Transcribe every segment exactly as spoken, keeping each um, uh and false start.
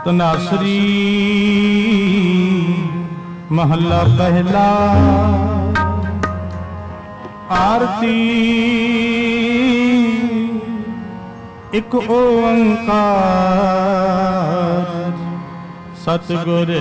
तनासरी महला पहला। आरती एक ओंकार सतगुर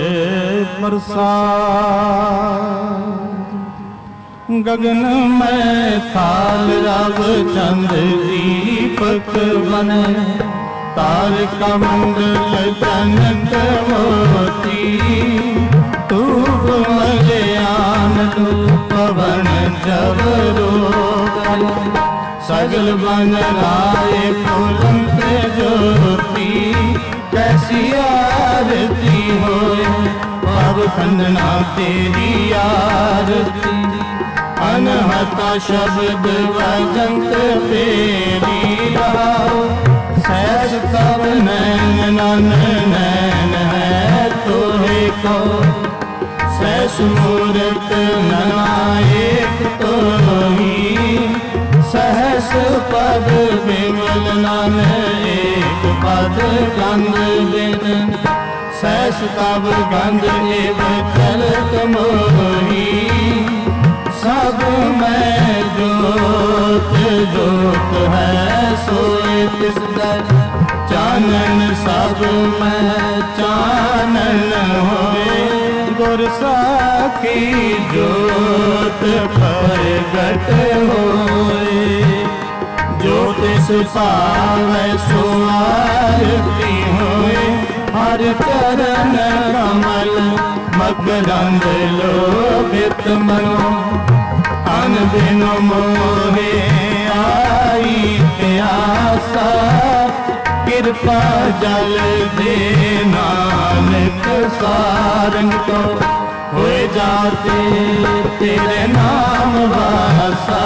प्रसाद। गगन में थाल रव चंद दीपक बन। तारका मंगल जनक मोती। धूप मलयान पवन जब रोगन। सगल बन राय फूलन पे ज्योति। कैसी आरती होए अब खंडना तेरी आरती। अनहता शब्द वजंत फेरी आओ। सहस तब नैन नन नैन है तोहे को। सहस मूरत नायक तो ही। सहस पद विमल नन एक पद गंध बिन। सहस तब गंध एव चलत मोही। सब में जोत जोत है सोए तिस दर। चानन सब में चानन होए। गुर साखी जोत प्रगट होए। जो तिस पावै सो आरती होए। हर चरण कमल मकरंद लोभित मनो। अन दिन मोहे आई प्यासा। कृपा जल दे नानक सारंग को। होए जाते तेरे नाम वासा।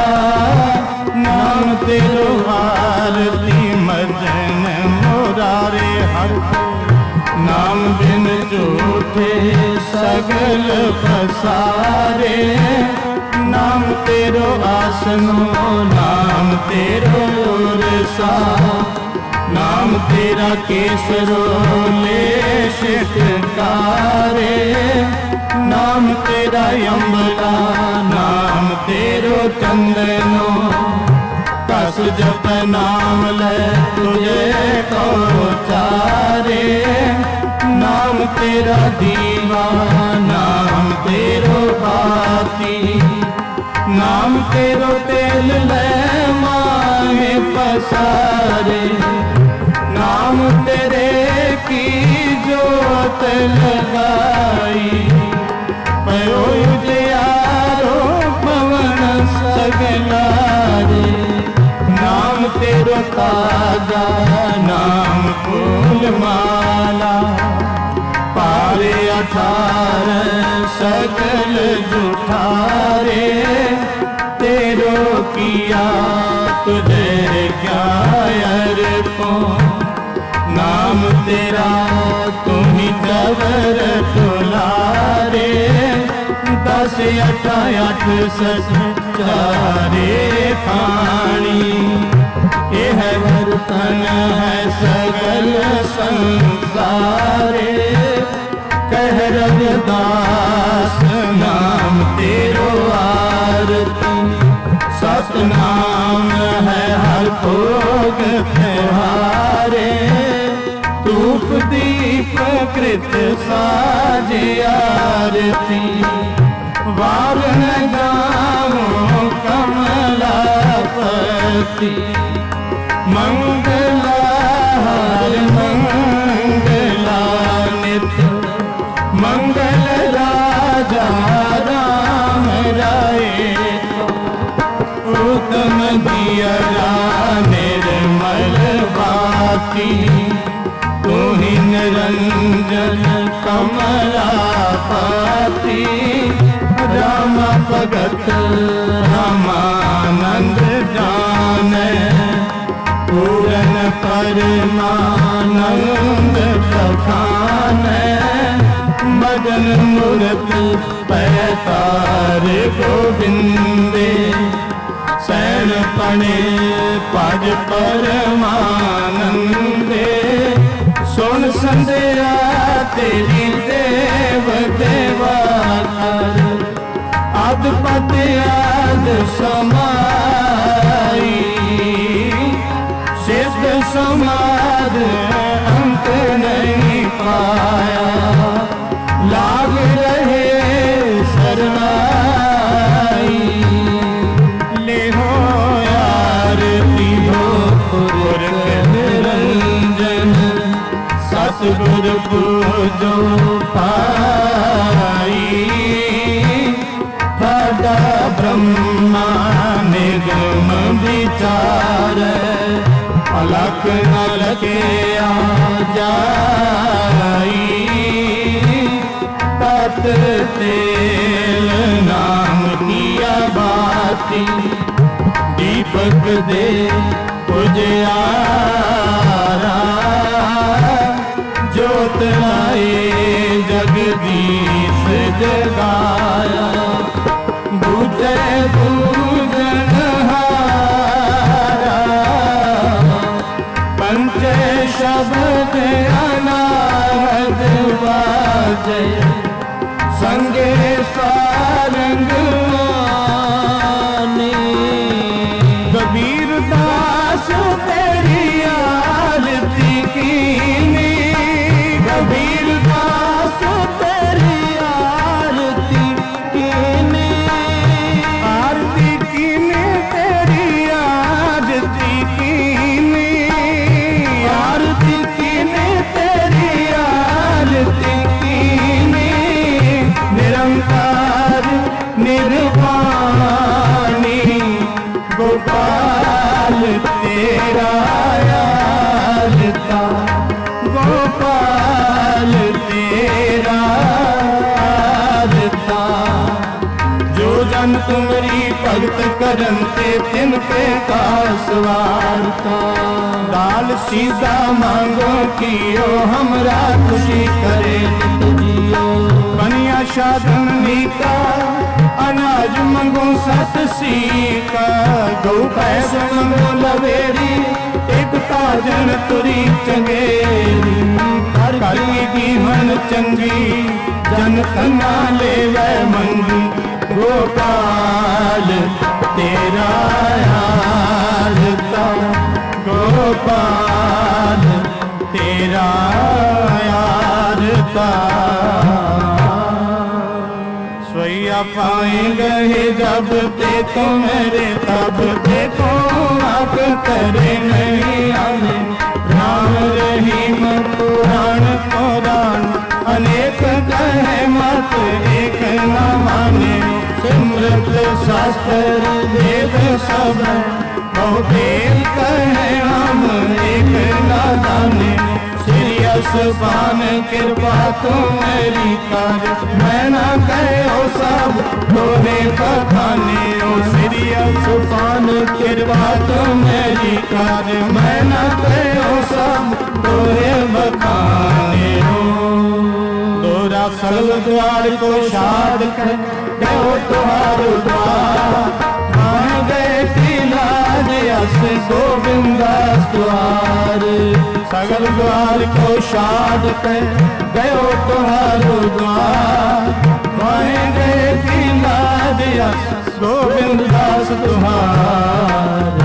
नाम तेरो आरती मजन मुरारे हर। नाम बिन झूठे सगल पसारे। नाम तेरो आसनो नाम तेरो रसा। नाम तेरा केसरो ले शिटकारे। नाम तेरा यमला नाम तेरो चंदनो। कस जप नाम ले तुझे को चारे। नाम तेरा दीवा नाम तेरो बाती। नाम तेरो तेल ले मांगे पसारे। नाम तेरे की जोत लगाई। पयो उजियारो पवन सगलारे। नाम तेरो ताजा नाम फूल माला। पारे अठारह सकल जुठारे। तेरो किया तुझे क्या अर्पो। नाम तेरा तुम्ही जबर तुलारे। दस अठ अठ सच चारे पानी। यह बर्तन है सगल संसारे। कह रविदास नाम तेरो आरती। सतनाम है हर भोग त्योहारे। धूप दीप कृत साजे आरती। वारण गावो कमलापति। मंगला हर मंगला नित। मंगल राजा राम राय। उत्तम दियरा निर्मल बाती। तू ही निरंजन कमलापति। राम भगत रामानंद जाने। पूरन परमानंद बखाने। मदन मूरत पैतार गोविंदे। सैन पणे पद परमानंदे। सुन संदेश तेरी देव देवा कर, आद पद आद समाई, सिद्ध समाध अंत नहीं पाया, लाग रहे शरणाई। ले हो आरती हो पुरख निरंजन, सतगुर पूजो पाई, ठाडा ब्रह्मा निगम विचार, अलख न लगे आ जाई, तत तेल नाम किया बाती, दीपक दे उजियारा, जोत लाए जगदीश जगाया, बूझे बूझनहारा, पंच शब्द अनाहत बाजे, संगे सारंग माने, कबीर दास तेरी आरती कीनी, कबीर दास तेरी आरती कीनी, आरती कीनी तेरी आरती कीनी, आरती कीनी तेरी आरती कीनी, निरंकार निर्वाणी गोपाल तेरा आरता, गोपाल तेरा आरता, जो जन तुमरी भगत करन ते तिन पे का सवारता, दाल सीधा मांगो कियो हमरा खुशी करे नित जियो, कन्या साधन नीका अनाज मंगो सत सीका, गौ भैंस मंगो लवेरी एक ताजन तुरी चंगेरी, कर की दीवन चंगी जन कन्ना ले वै मंगी, गोपाल तेरा आरता, गोपाल तेरा आरता, सोया पाएंगे जब ते तो मेरे तब देखो, आप करे नहीं आने, राम रहीम पुराण पुराण, अनेक कहे मत एक न माने, सिमरत शास्त्र वेद सब बहुतेल कहे हम एक न जाने, सिरियस पान कृपा तो मेरी कर, मैं न कहो सब तोरे बखाने, ओ सिरियस पान कृपा तो मेरी कर, मैं न कहो सब तोरे बखाने हो, दोरा सर्व द्वार को शाद कर गयो तुम्हारो द्वार, मान गए की लाज अस गोविंदास द्वार, सगल द्वार को शाद कर गयो तुम्हारो द्वार, मान गए की लाज अस गोविंदास द्वार।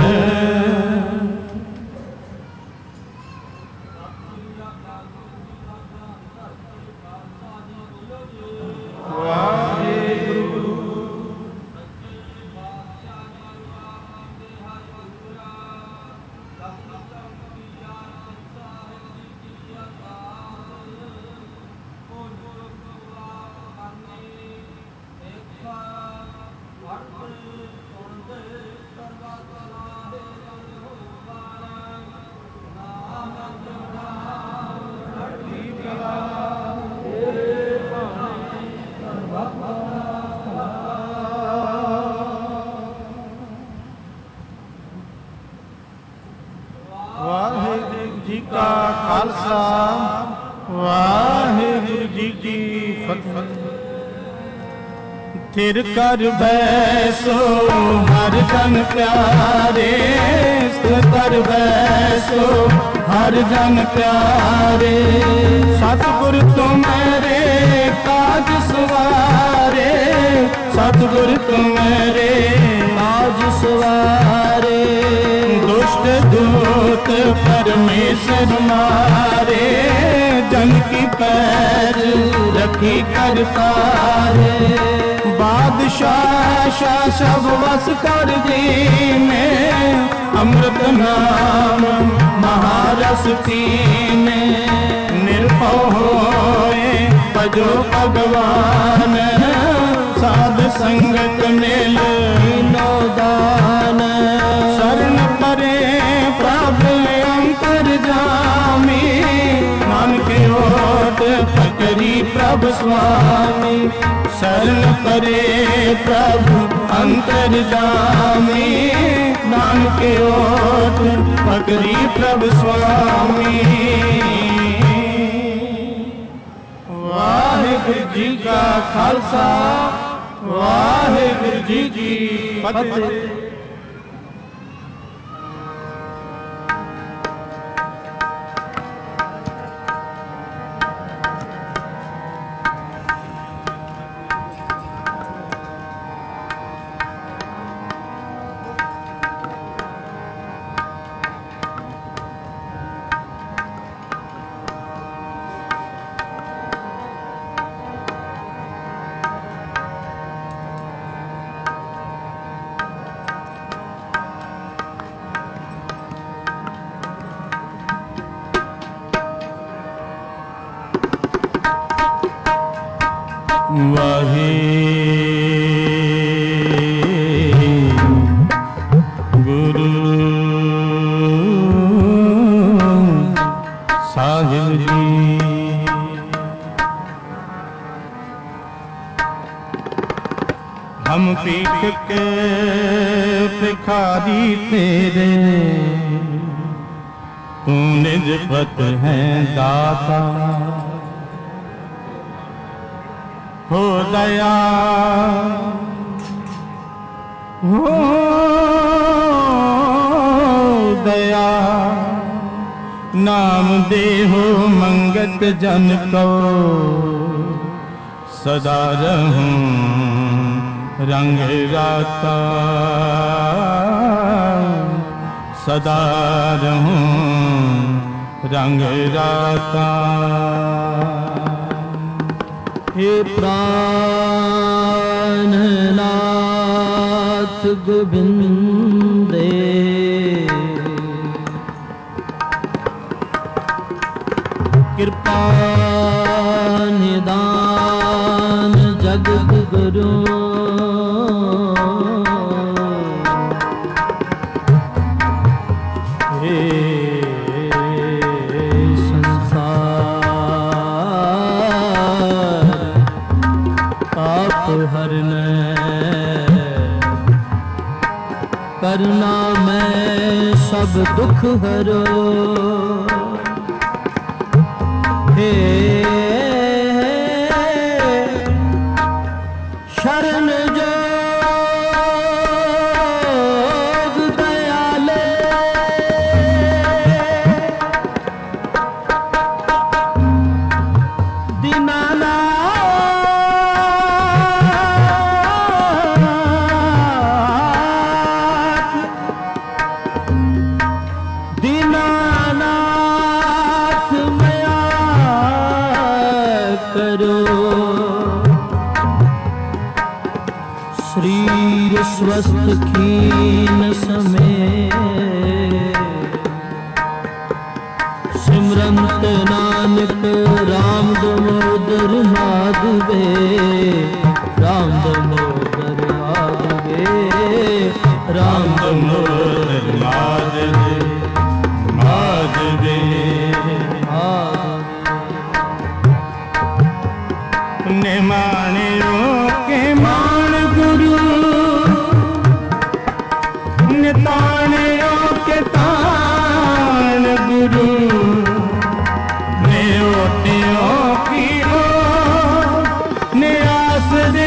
थिर कर बैसो हर जन प्यारे, सिफत कर बैसो हर जन प्यारे। सतगुर तुम्हारे काज सवारे, सतगुर तुम्हारे काज सवारे। दुष्ट दूत परमेश्वर मारे, जन की पैर रखी करतारे। बादशाह शाह सब वस कर जी में, अमृत नाम महारस पीने। निर्भव होए भजो भगवान, साध संगत मिल नो दान। शरण परे प्रभु अंतर जामी, मन के ओट पकड़ी प्रभु स्वामी। शरण परे प्रभु अंतर जामी, नानक के ओट पकड़ी प्रभु स्वामी। वाहिगुरु जी का खालसा, वाहिगुरु जी की फतेह। वाहे गुरु साहिब जी। हम पीठ के भिखारी तेरे, तू निजपत है दाता। हो दया हो दया, नाम दे हो मंगत जन को। सदा रहूं रंग राता, सदा रहूं रंग राता। हे प्राणनाथ गोविंदे, कृपा निदान जगत गुरु। हे हरने करना मैं सब दुख हरो। हे शरण जोग दयाले, दीनानाथ मया करो। शरीर स्वस्थ कीन समय, सिमरंत नानक राम दामोदर माधवे। राम दामोदर माधवे, राम दामोदर माधवे माधवे। निमाणियों के मान गुरु, निताणियों के तान गुरु। नेओटियों की हो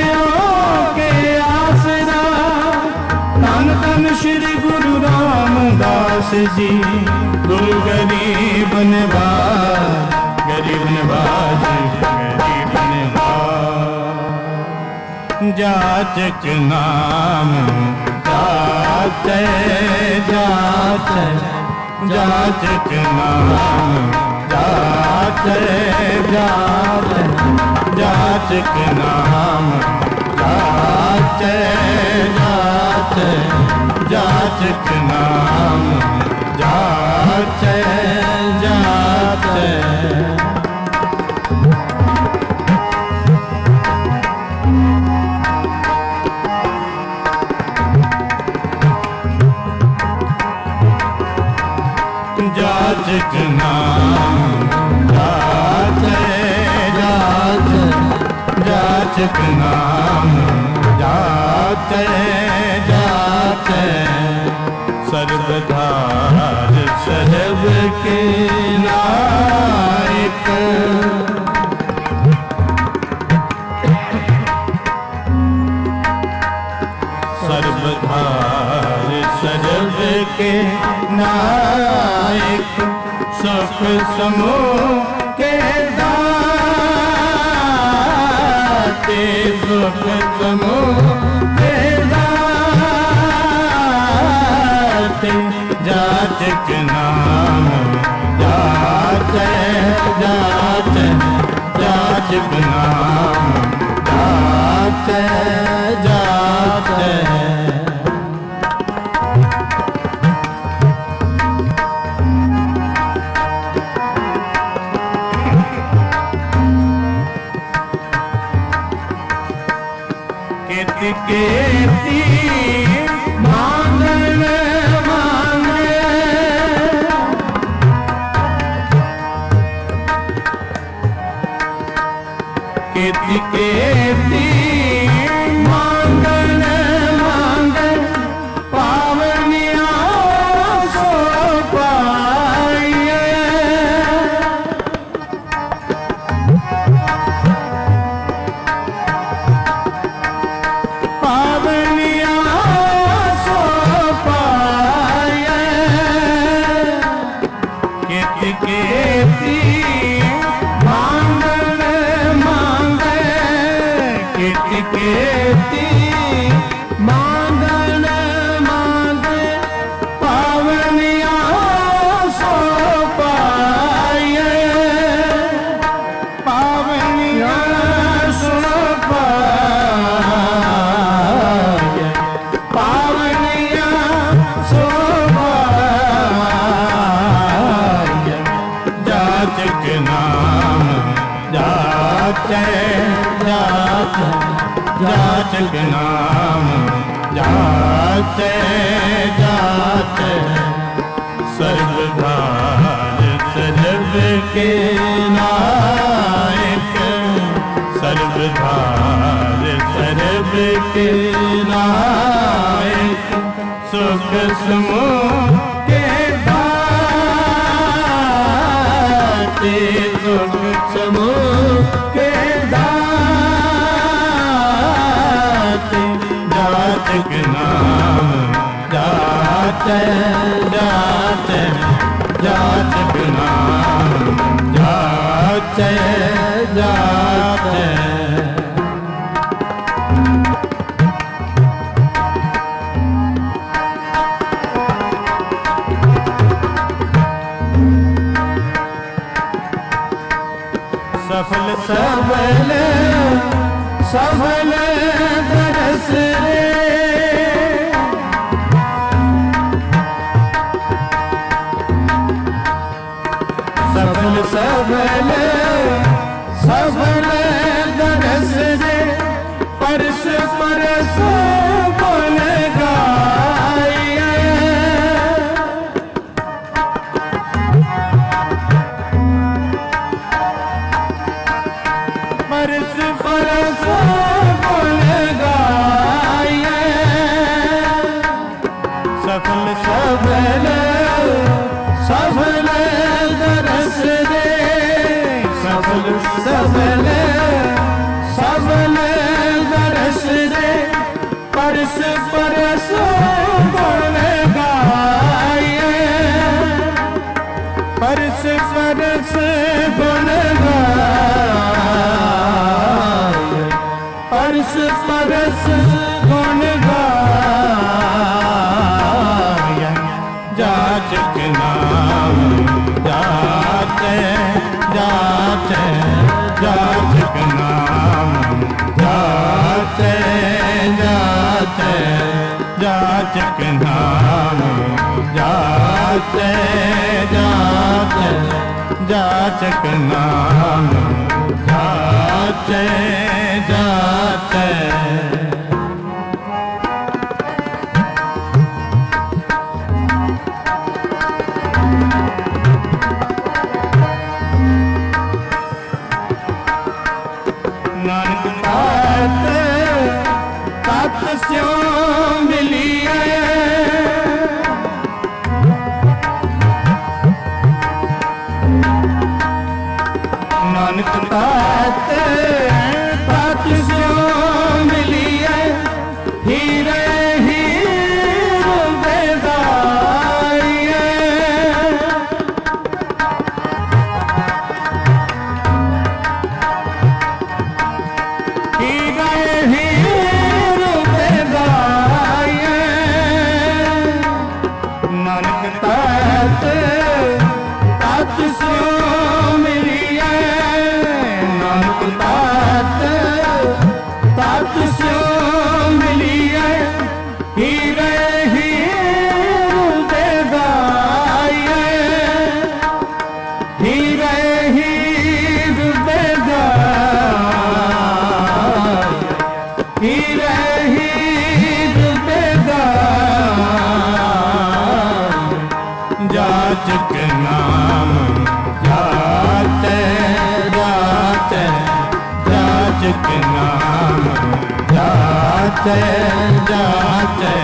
नियासरियों के आसरा। तन तन श्री गुरु राम रामदास जी गुरु गरीब नवाज, गरीब नवाज, गरीब नवाज। जाचक नाम जाचे जाचे, जाचक नाम जाचे जाचे, जाचक नाम जाचे जाचे, जाचक नाम जाचे जाचे। जाचक नाम जाचे जाचे, जाचक नाम जाचे जाचे। सर्वधार सर्व के नायक, सर्वधार सर्व के नायक, सुख समूह के दाते, सुख समूह के दाते। जाचक नाम जाचे जाचे, जाचक नाम जाचे जाचे। केती मांगन मांगे, केती केती मांगन मांगे, पावनिया सो पाइए। पावनिया सो पाए, केती केती मांगन मांगे, केती केती मांगन मांगे, पावनिया सो पाए, पावनिया सो पाए, पावनिया सो पाए। जाचक नाम जाचे जाचे, जाचक नाम जाचे जाचे। सर्वधार सर्व के नायक, सर्वधार सर्व के नायक, सुख समूह के दाते, सुख समूह के दाते। जाचक नाम जाचे जाचे, जाचक नाम जाचे जाचे। सफल सबल सफल दरस रे, सफल सबल सफल दरस रे, परस परस बोल गाइए। परस परस बोल गाइए, सफल सबल सफल दरस दे, सफल सबल सफल दरस दे, परस परस बोल गाइए। परस परस गुण गाए, परस परस गुण गाए, जाचक नाम जाचे जाचे, जाचक नाम जाचे जाचे, जाचक नाम जाचे जाचे, जाचक नाम जाचे जाचे। नानक तात तात स्यों मिलिए, नानक तात तात स्यों मिलिए, हीरे हीर बेदाइए, हीरे हीर बेदाइए, नानक तात तात स्यों मिलिए, नानक तात तात स्यों मिलिए, हीरे हीर बेदाइए, हीरे हीर बेदाइए, हीरे हीर बेदाइए, जाचक नाम जाचे जाचे, जाचक नाम जाचे जाचे,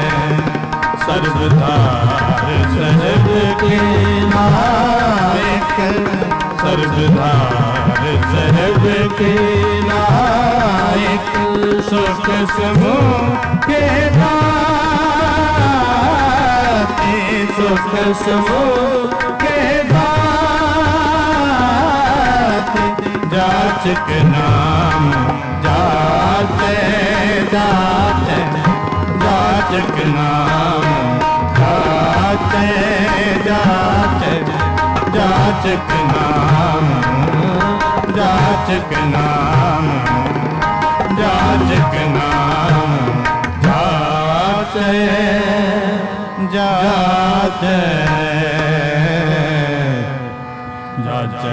सर्वधार सहब के नायक, सर्वधार सहब के नायक, सुख समूह के दाते, सुख समूह के दाते, जाचक नाम जाचे जाचे, जाचक नाम जाचे जाचे, जाचक नाम जाचक नाम जाचक नाम जाचे जाचे जाचे।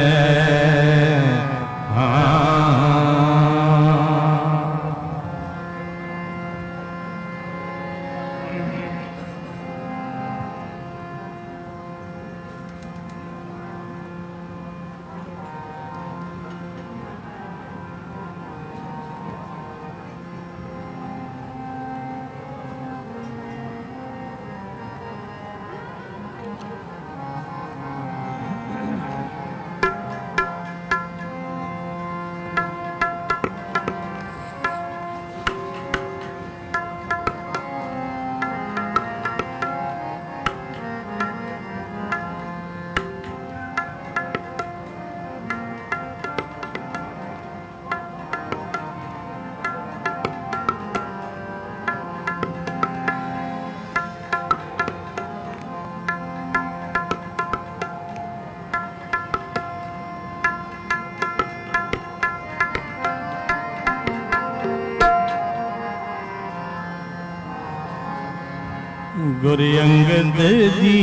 गुरु अंगद जी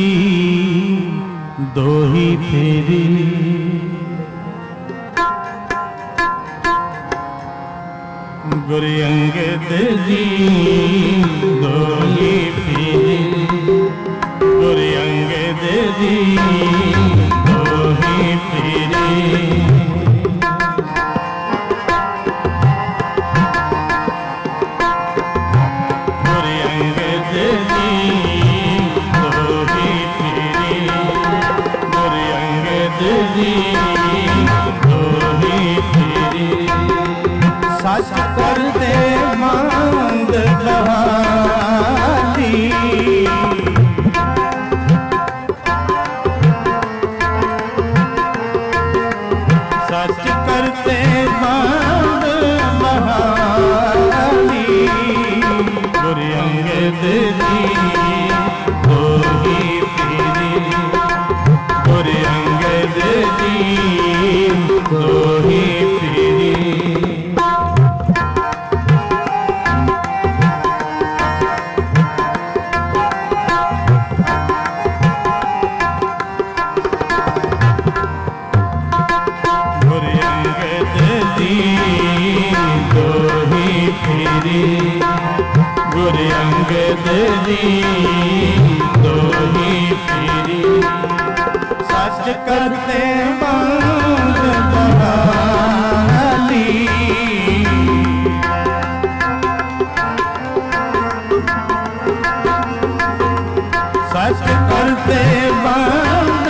दोही फेरी, गुरु अंगद जी दोही फेरी, गुरु अंगद जी दोही फेरी, सच कर दे मंद कहानी, गुरु अंगद जी दोही पीरी सच करते बंद बहाली सच करते बंद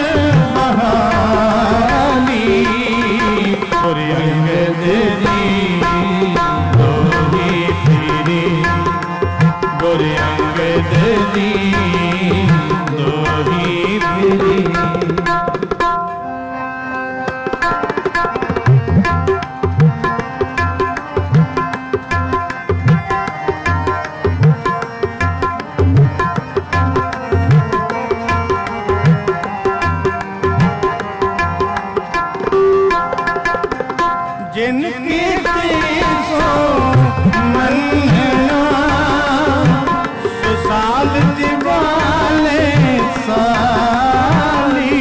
बहाली गुरु अंगद जी दोही पीरी गुरु अंगद जी दोही पीरी जिनकी सो मनना सुसाल दिवाले साली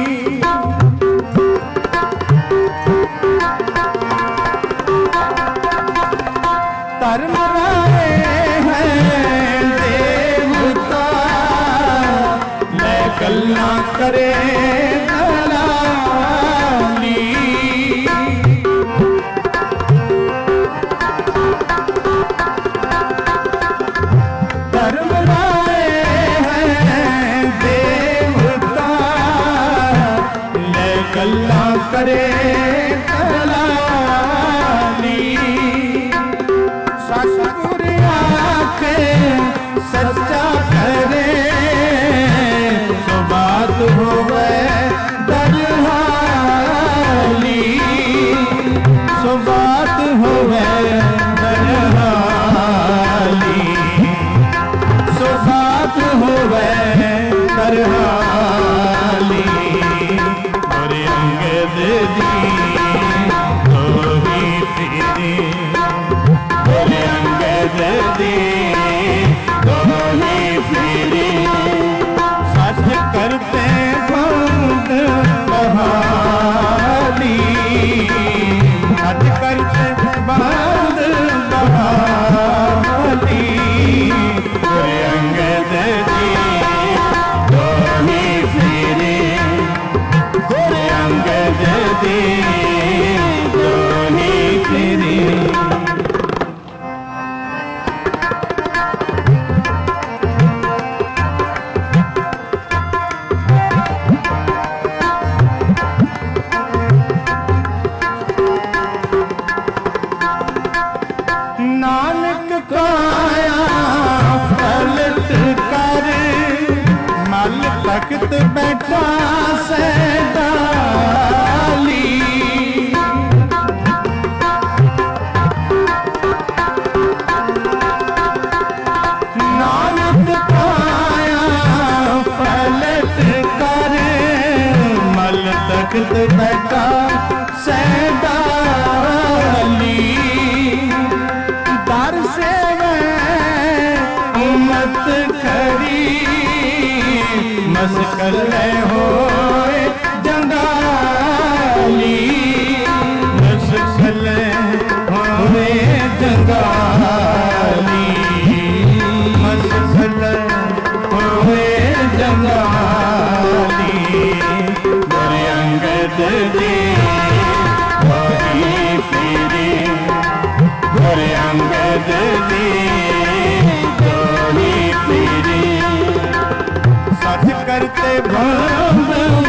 धर्म राय हैं देवता मैं गल्ला करे दलाली धर्म राय हैं देवता ले गल्ला करे दलाली सतगुर आके सच्चा करे सो बात होवे दरहाली सो बात होवे दरहाली सो बात होवे दरहाली गुरु अंगद जी दोही पीरी गुरु अंगद जी दोही पीरी सच करते बंद बहाली सच करते बंद बहाली गुरु अंगद जी दोही पीरी गुरु अंगद जी दोही पीरी नानक काया पलट कर मल तख्त बैठा सैडाली नानक काया पलट कर मल तख्त बैठा सैडाली दर से उम्मत खड़ी मस्कल होए जंगाली मस्कल होए जंगाली मस्कल होए जंगाली गुरु अंगद जी दोही पीरी गुरु अंगद जी दोही पीरी सच करते बंद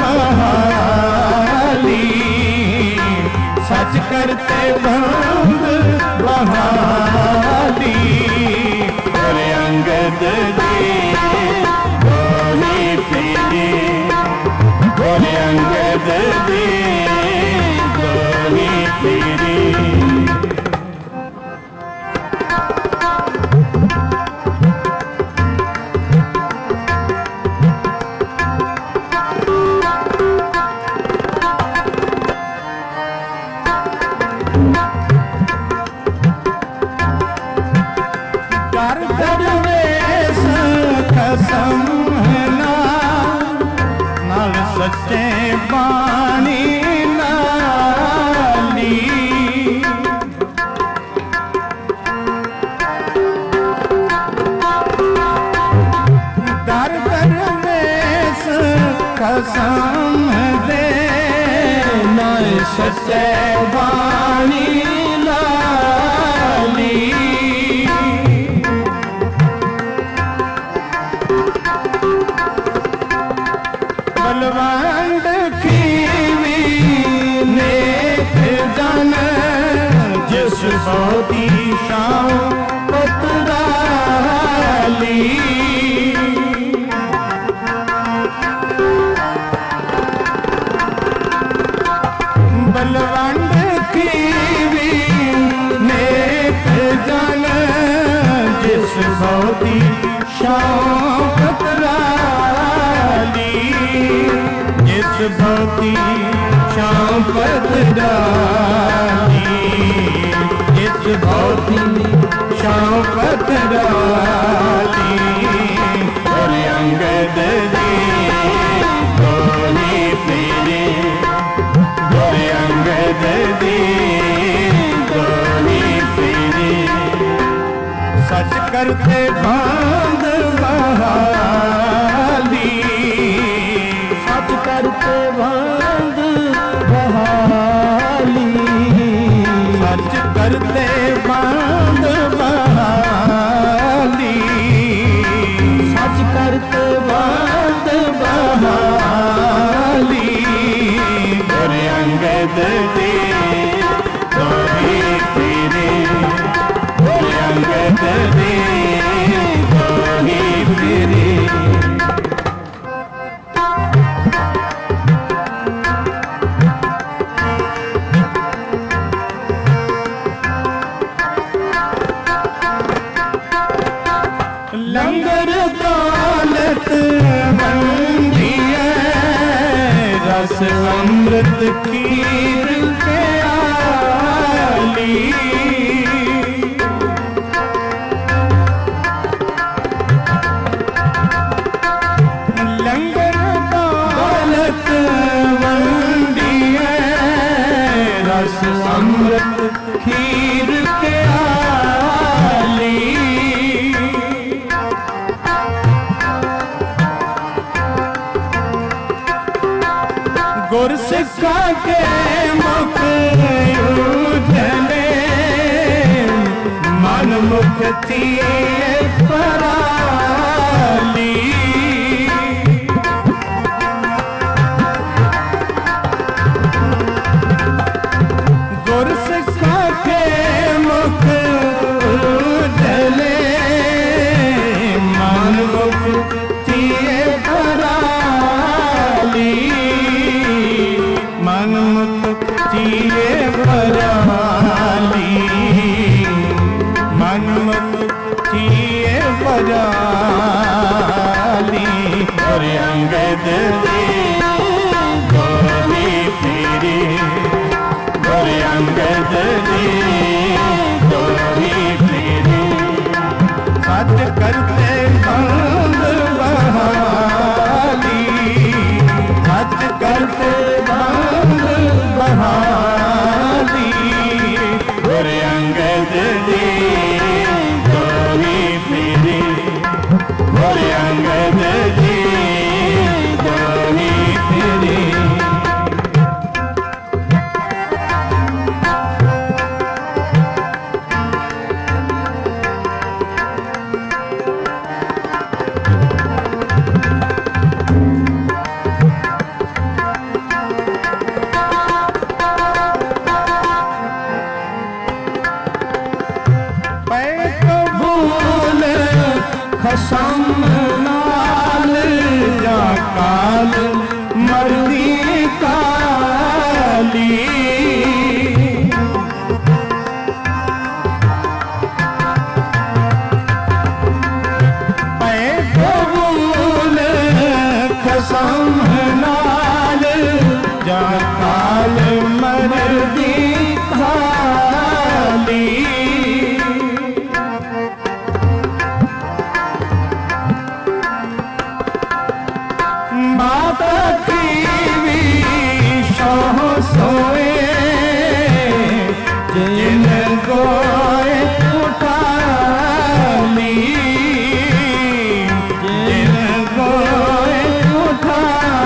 बहाली सच करते बंद बहाली गुरु अंगद जी दोही पीरी गुरु अंगद जी दोही पीरी कर दरवेश कसम है ना नाल सच्चे बाणी नाली कसम दे नाय सच्चे बाणी लाली बलवंत खीवी नेक जन जिस सोती शाम पतराली बलवंत खीवी नेक जन जिस सोती शाम पतराली जिस भक्ति शाम पतराली जिस भक्ति शाम पतराली और अंगद जी गोली फेरे और अंगद जी गोली फेरे सच करते बांध बहाली सच करते बांध बहाली सच करते बांध बहाली सच करते बांध बहाली और अंगद दे गोली फेरे और अंगद दे गोली फेरे लंगर दौलत बंदी रस अमृत खीर के आली लंगर दौलत बंदी रस अमृत खीर के आली गुर सिक्का के मुख उजले मन मुक्ति पराली गुर सिक्का के मुख उजले मन मुक्ति पराली मन मुक्ति बराली मन मुक्ति बराली और अंगद दे गोली फेरे और अंगद दे गोली फेरे सच करते बांध बहाली सच करते बहाली और अंगद दे गोली फेरे और अंगद दे गोली फेरे कसम नाल जा काल मरदी काली पै कबूल कसम नाल जा काल मरदी काली माता की शाह सोए जिन गोए उठा ली जिन गोए उठा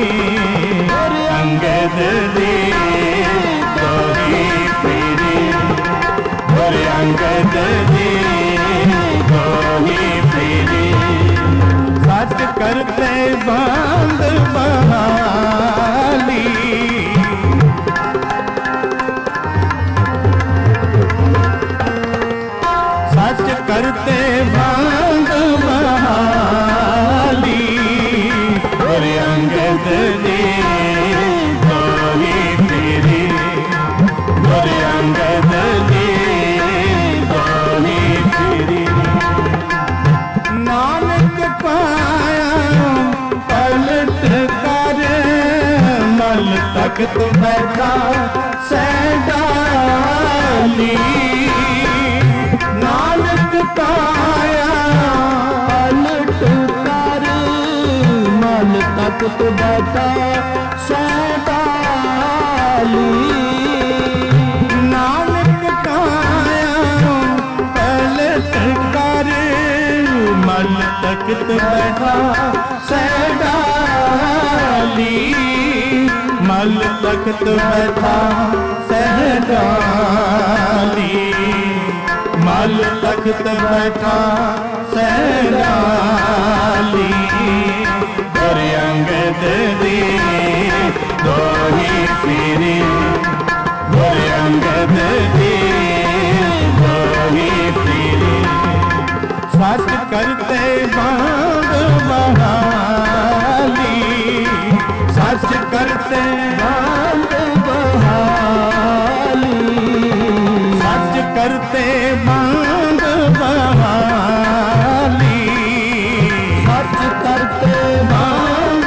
अंगद दी दोही फिरी और अंगद दी दोही फिरी सच करते बांध बहाली सच करते बांध बहाली और अंगद दी दोही फिरी और अंगद दी दोही फिरी नानक पाया पलट कर मल तख्त बैठा सैडाली नानक पाया पलट कर मल तख्त बैठा सैडाली नानक पाया पलट कर मल तख्त बैठा सैडाली मल तख्त बैठा सैडाली मल तख्त बैठा सैडाली और अंगद दी दोही फिरी और अंगद दी दोही फिरी सच करते बांध बहाली सच करते बांध बहाली सच करते बांध बहाली सच करते बांध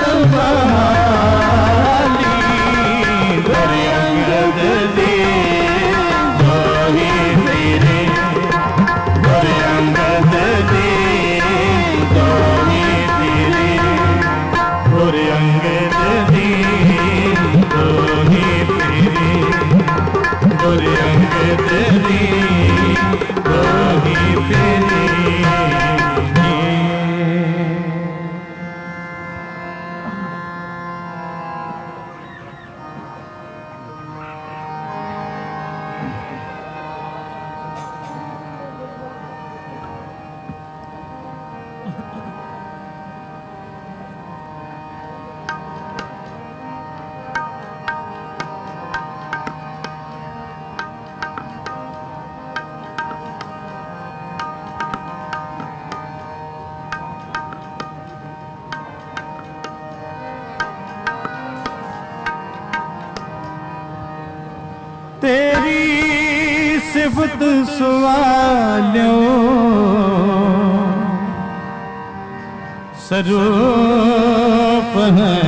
बहाली और अंगद दी दोही फिरी और अंगद दी दोही फिरी और अंगद दी दोही फिरी और अंगद दी दोही फिरी तेरी सिफत सवाल्यो स्वरूप है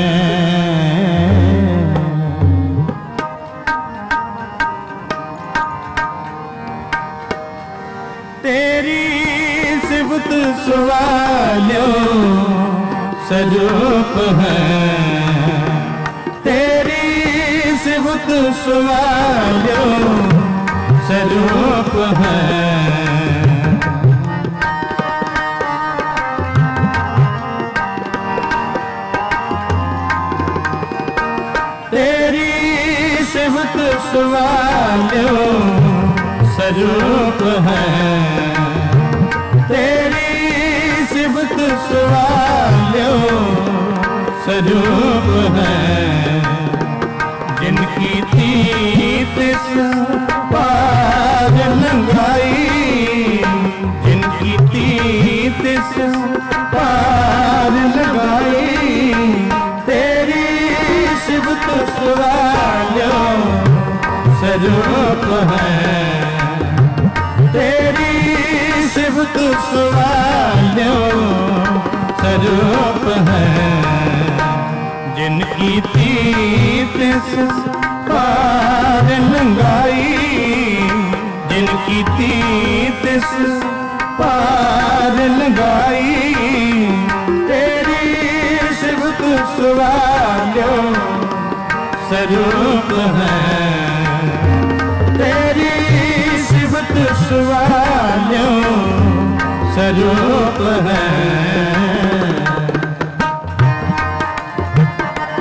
तेरी सिफत सवाल्यो स्वरूप है तेरी सिफत सवाल्यो स्वरूप है तेरी सिफत सवाल्यो स्वरूप है तेरी सिफत सवाल्यो स्वरूप है जिनकी तीत पार लंघाई जिनकी तीत पार लगाई तेरी सिफत सवाल्यो स्वरूप है तेरी सिफत सवाल्यो स्वरूप है जिनकी तीत पार लंघाई जिनकी तीत पार लगाई तेरी सिफत सवाल्यो स्वरूप है तेरी सिफत सवाल्यो स्वरूप है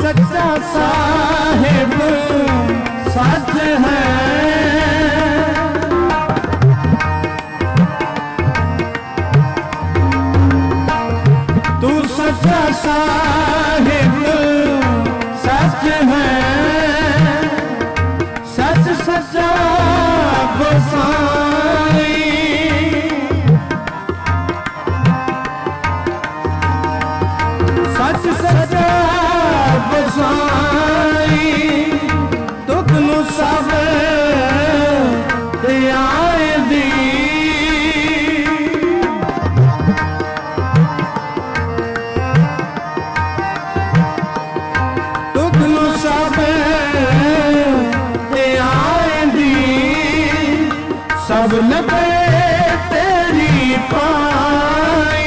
सच्चा साहिब सच है। तू सच्चा साहिब सच है, सच सच्चा गोसाई। सच सच्चा गोसाई दुख नू सब दयाए दी। दुख नू सब दयाए दी। सब लबे तेरी पाई।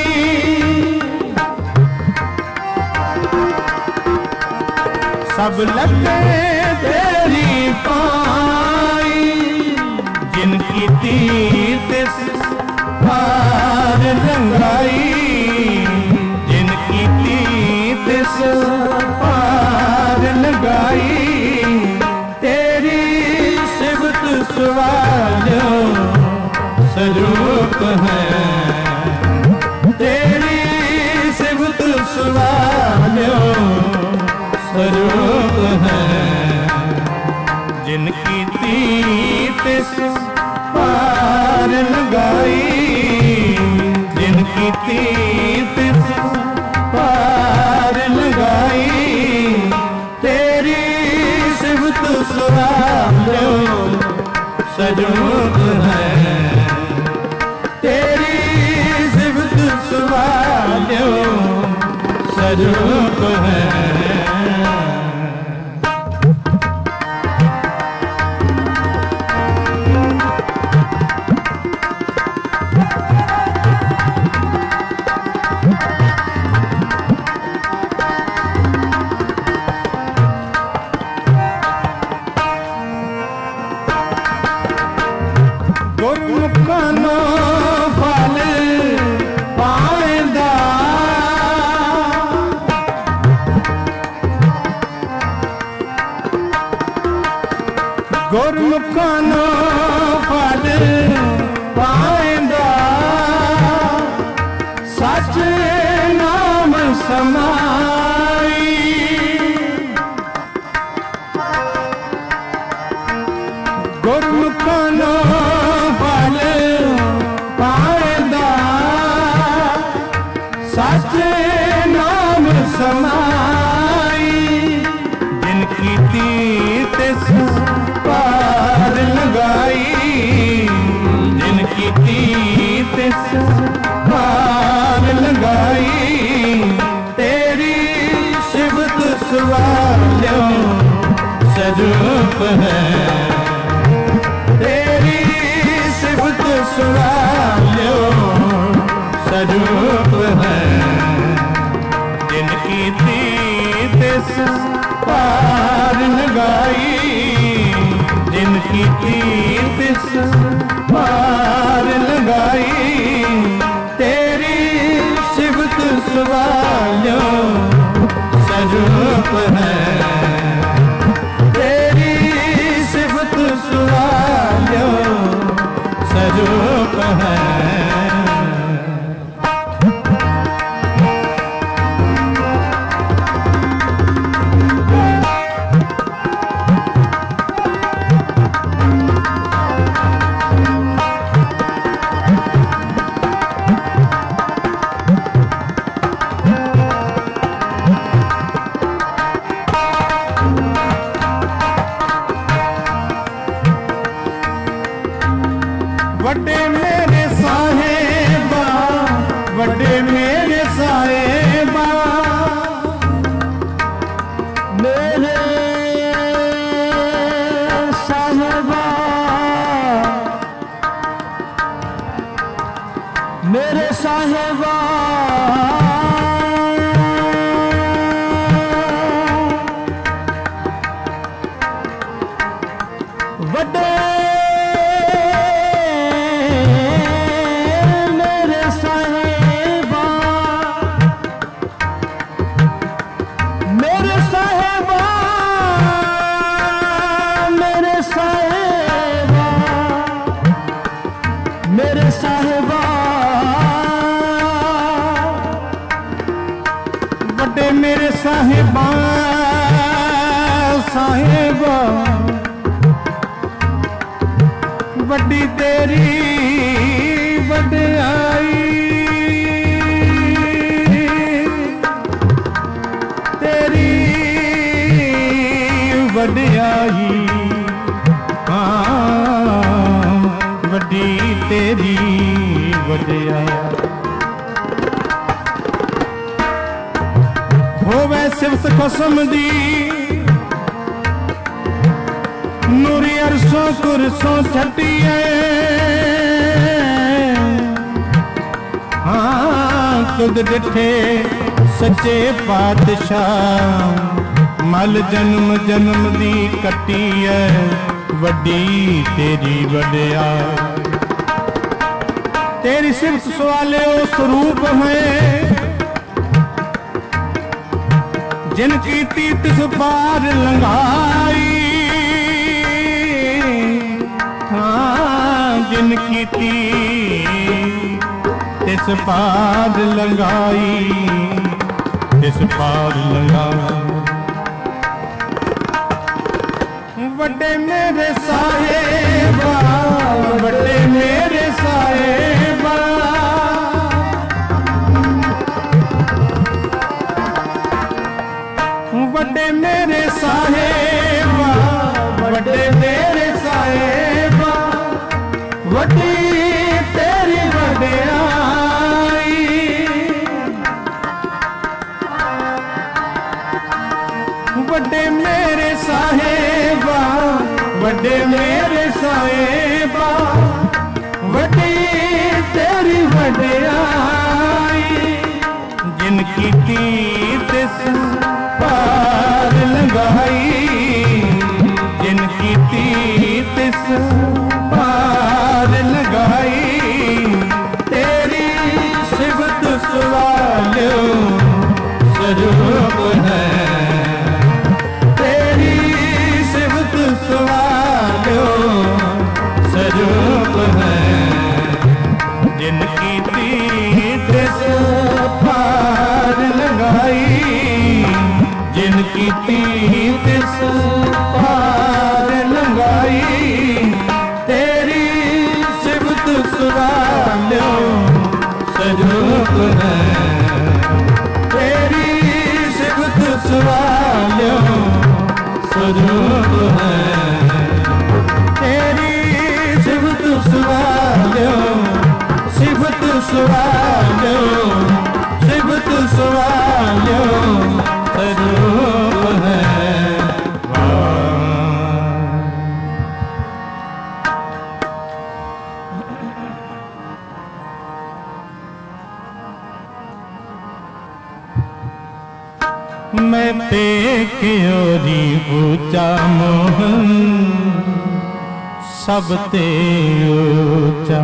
सब लगे तेरी पाई। जिनकी तीर पार रंगाई। जिनकी तीर पार लगाई। तेरी सिबत सवालो स्वरूप है। तेरी सिबत सवालो स्वरूप है। जिनकी तीर पार लगाई। जिनकी तीर पार लगाई। तेरी सिबत सवालो स्वरूप है। तेरी सिबत सवालो स्वरूप है। गुरमुखानो फल पाएंदा। गुरमुखानो फल पाएंदा। सच नाम समाई। गुरमुखानो फल पाएंदा। सच नाम समाई। जिनकी तीर पार लगाई। जिनकी तीर पार लगाई। तेरी सिबत सवालो स्वरूप है। तेरी सिबत सवालो स्वरूप है। जिनकी तीर पार लगाई। जिनकी तीर पार लगाई। तेरी सिबत सवालो स्वरूप है। तेरी सिबत सवालो स्वरूप है। वड्डे मेरे साहेबा, वड्डे मेरे साहेबा। मेरे साहेबा, मेरे साहेबा। वड्डे मेरे साहेबा, मेरे साहेबा। साहेबा वड्डी तेरी वड्याई तेरी वड्याई हाँ वड्डी तेरी वड्याई होवे सिफत कसम दी नूरी अरसों कुरसों छटिए हाँ खुद डिठे सच्चे पातशाह मल जन्म जन्म दी कटी है वड्डी तेरी वड्याई तेरी सिफत सवाले ओ स्वरूप है जिनकी तीत पार लंघाई हाँ जिनकी तीत पार लंघाई तिस पार लंघाई वड्डे मेरे साहेबा वड्डे मेरे साहेबा वड्डे मेरे साहेबा वड्डे मेरे साहेबा वड्डी तेरी वड्याई वड्डे मेरे साहेबा वड्डे मेरे साहेबा वड्डी तेरी वड्याई जिनकी तीत पार लंघाई जिनकी तीत पार लंघाई तेरी सिफत सवालो स्वरूप है तेरी सिफत सवालो स्वरूप है जिनकी तीत पार लंघाई जिनकी तीत पार लंघाई तेरी सिफत सवालो स्वरूप है तेरी सिफत सवालो स्वरूप है तेरी सिफत सवालो सिफत सवालो सिफत सवालो स्वरूप है मैं पेके ओरी ऊंचा मोहन सब ते ऊंचा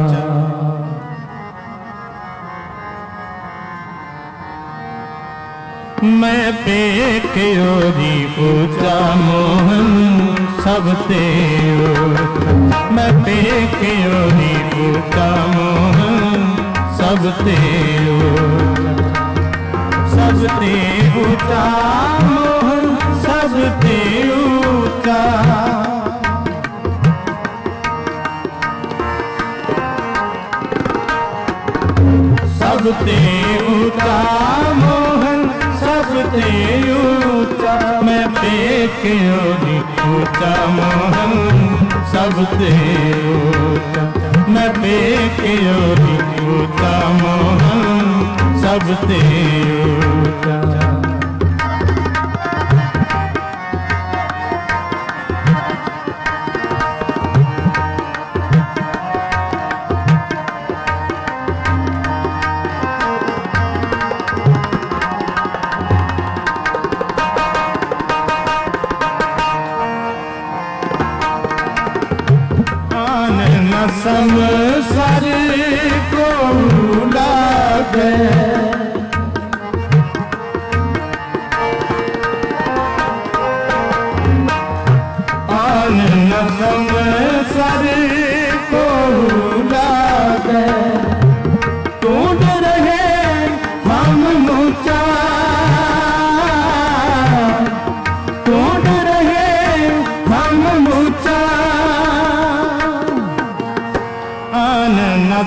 मैं पेके ओरी ऊंचा मोहन सब ते ऊंचा मैं पेके ओरी ऊंचा मोहन सब ते ऊंचा सब ते ऊंचा मोहन सब ते ऊंचा सब ते ऊंचा मोहन सब ते ऊंचा मैं पेके ओरी ऊंचा मोहन सब ते ऊंचा मैं पेके ओरी ऊंचा मोहन सब ते ऊंचा संसार को लागे आन न संसार को लागे टूट रहे हम मुचा टूट रहे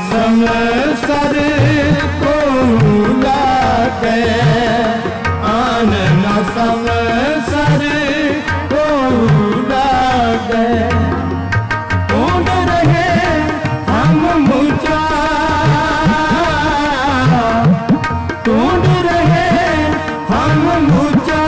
संसर को लागे आन न संसर को लागे ढूंढ रहे हम मुझा ढूंढ रहे हम मुझा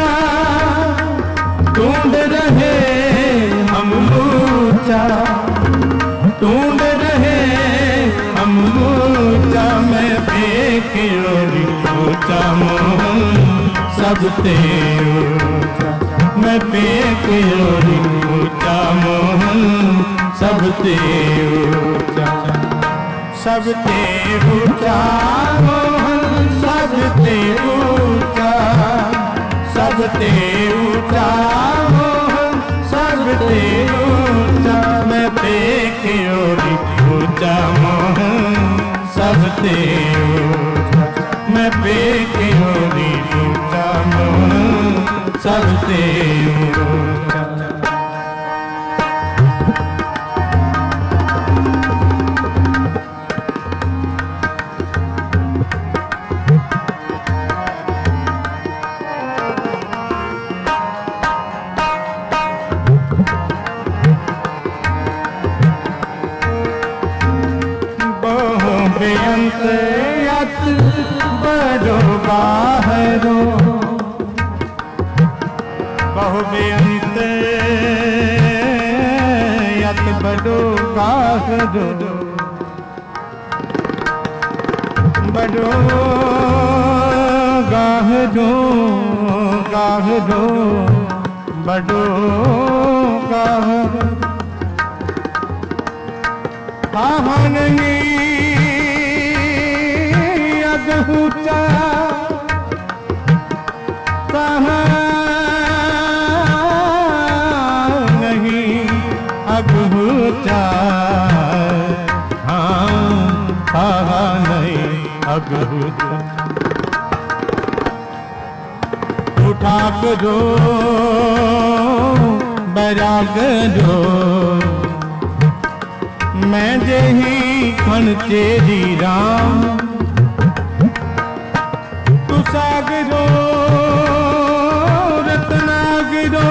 ढूंढ रहे हम मुझा ढूंढ रहे हम मुझा मैं बेखियोरी ऊंचा मोहन सब ते ऊंचा मैं बेखियोरी ऊंचा मोहन सब ते ऊंचा सब ते ऊंचा मोहन सब ते ऊंचा सब ते ऊंचा मोहन सब ते ऊंचा मैं बेखियोरी ऊंचा मोहन सब ते ऊंचा मैं बेखियोरी ऊंचा मोहन सब ते ऊंचा बेअंत यत बड़ो बाहरो बहु बेअंत यत बड़ो बाहरो बड़ो गाहरो गाहरो बड़ो गाहरो आहननी अगहुचा कहाँ नहीं अगहुचा हाँ कहाँ नहीं अगहुचा उठा करो बैराग दो मैं जही खन तेरी राम तू सागरो रत्नागरो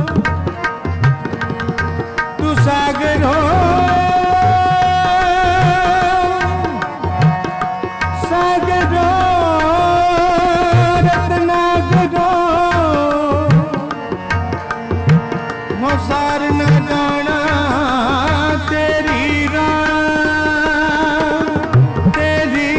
तू सागरो सागरो रत्नागरो हो सार न जाना तेरी राम तेरी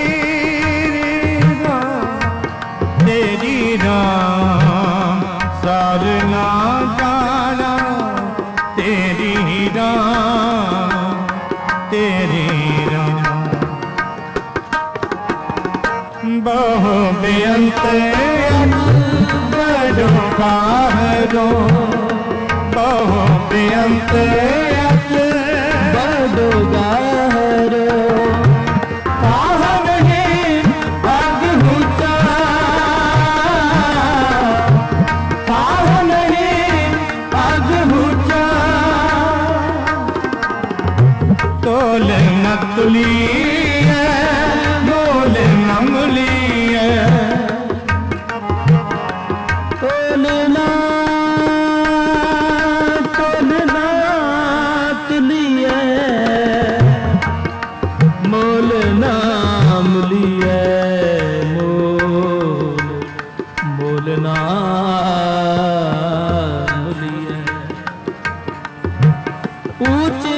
राम तेरी राम सार न जाना तेरी राम तेरी राम बहु बेअंत बड़ो गाहरो बहु बेअंत बड़ो गाहरो काहन है अगहुचा काहन है अगहुचा तोल न तुलिए मोल न मुलिए तोलना तोलना तुलिए मोल नाम लिए मोल मोल नाम लिए ऊंचे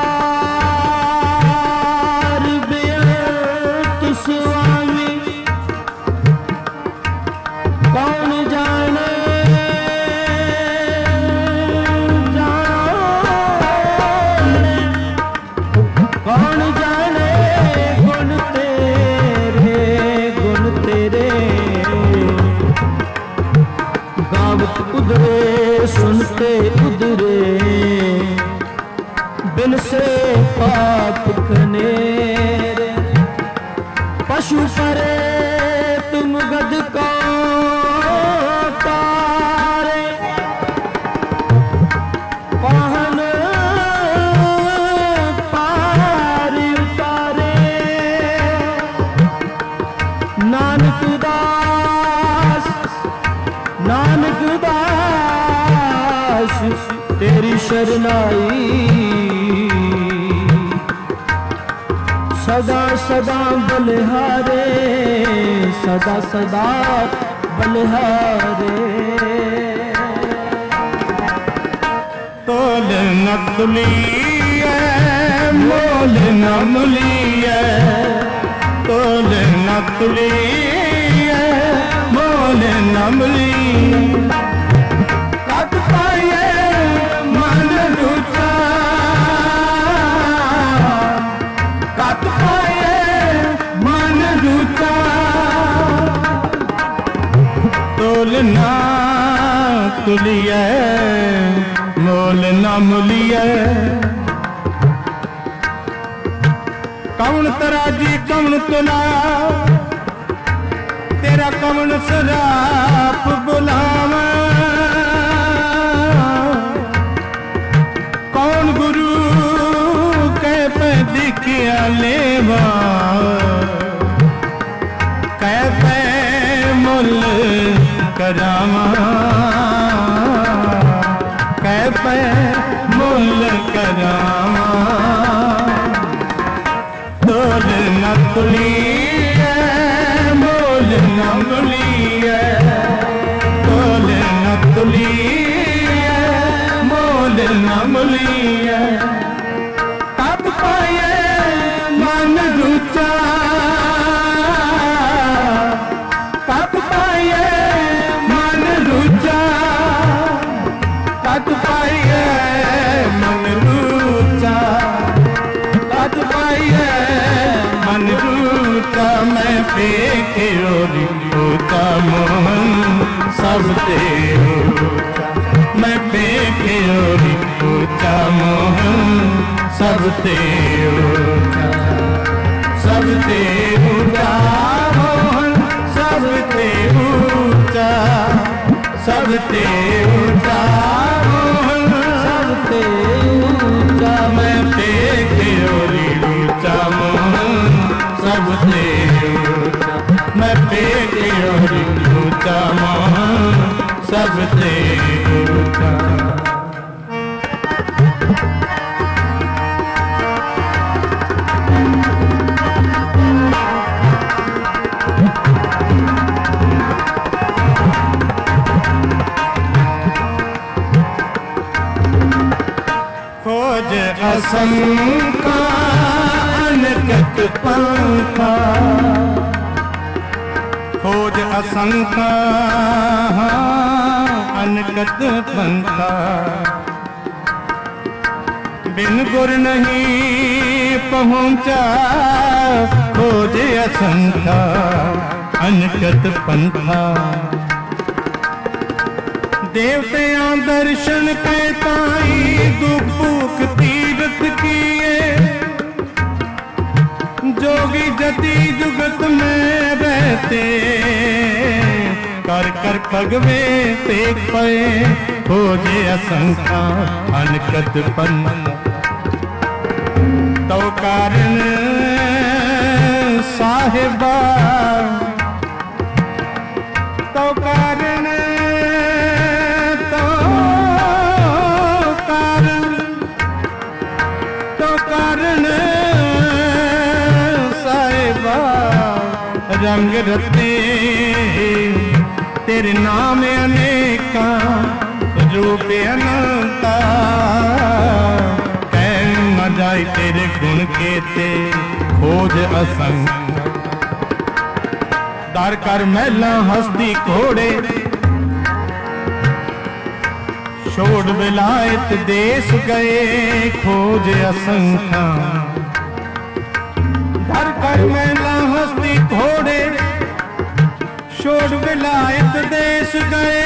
अपार बेअंत स्वामी कौन जाने जाने कौन जाने गुण तेरे गुण तेरे गावत उधरे सुनते उधरे बिन से पाप कनेरे पशु परे तुम गद को तारे वाहन पार उतारे तेरी शरणाई, सदा सदा बलिहारे, सदा सदा बलिहारे। तोल न तुलिए मोल न मुलिए, तोल न तुलिए मोल न मुलिए। कत पाए मन रूठा, कत पाए मन रूठा। तोल न तुलिए मोल न मुलिए। कौन तराजी कौन तुला, तेरा कौन सराप बुलावा। कौन गुरु के पे दिखिया लेवा, कै पे मुल करावा, कै पे मुल करावा। तोल न तुलिए मोल न मुलिए, तोल न तुलिए मोल न मुलिए। कब पाए मन रूठा, कब पाए मन रूठा। कब पाए मन रूठा, कब पाए मन रूठा। मैं पेके ओरी होता मोहन सब ते ऊंचा, मैं पेके ओरी होता मोहन सब ते ऊंचा, सब ते ऊंचा मोहन सब ते ऊंचा, सब ते ऊंचा मोहन सब ते ऊंचा। मैं पेके ओरी ऊंचा मोहन सब ते ऊंचा, मैं पेके ओरी ऊंचा मोहन सब ते ऊंचा। खोज असंका अनकत पंखा, खोज असंका अनकत पंखा। बिन गुर नहीं पहुँचा, खोज असंका अनकत पंखा। देवतियां दर्शन के ताई दुख भूख तीरथ किए, जोगी जति जुगत में रहते कर कर पगवे तेग पए। खोजे असंख्या अनकत पन, तो कारण साहिबा, तो कारण तो कारण तो कारण साहिबा। रंग रते तेरे नाम अनेका, रूप अनंता। कैन न जाए तेरे गुण केते, खोज असंख्य। दर कर महला हस्ती घोड़े, छोड़ विलायत देश गए, खोज असंख्या। दर कर महला हस्ती घोड़े, छोड़ विलायत देश गए।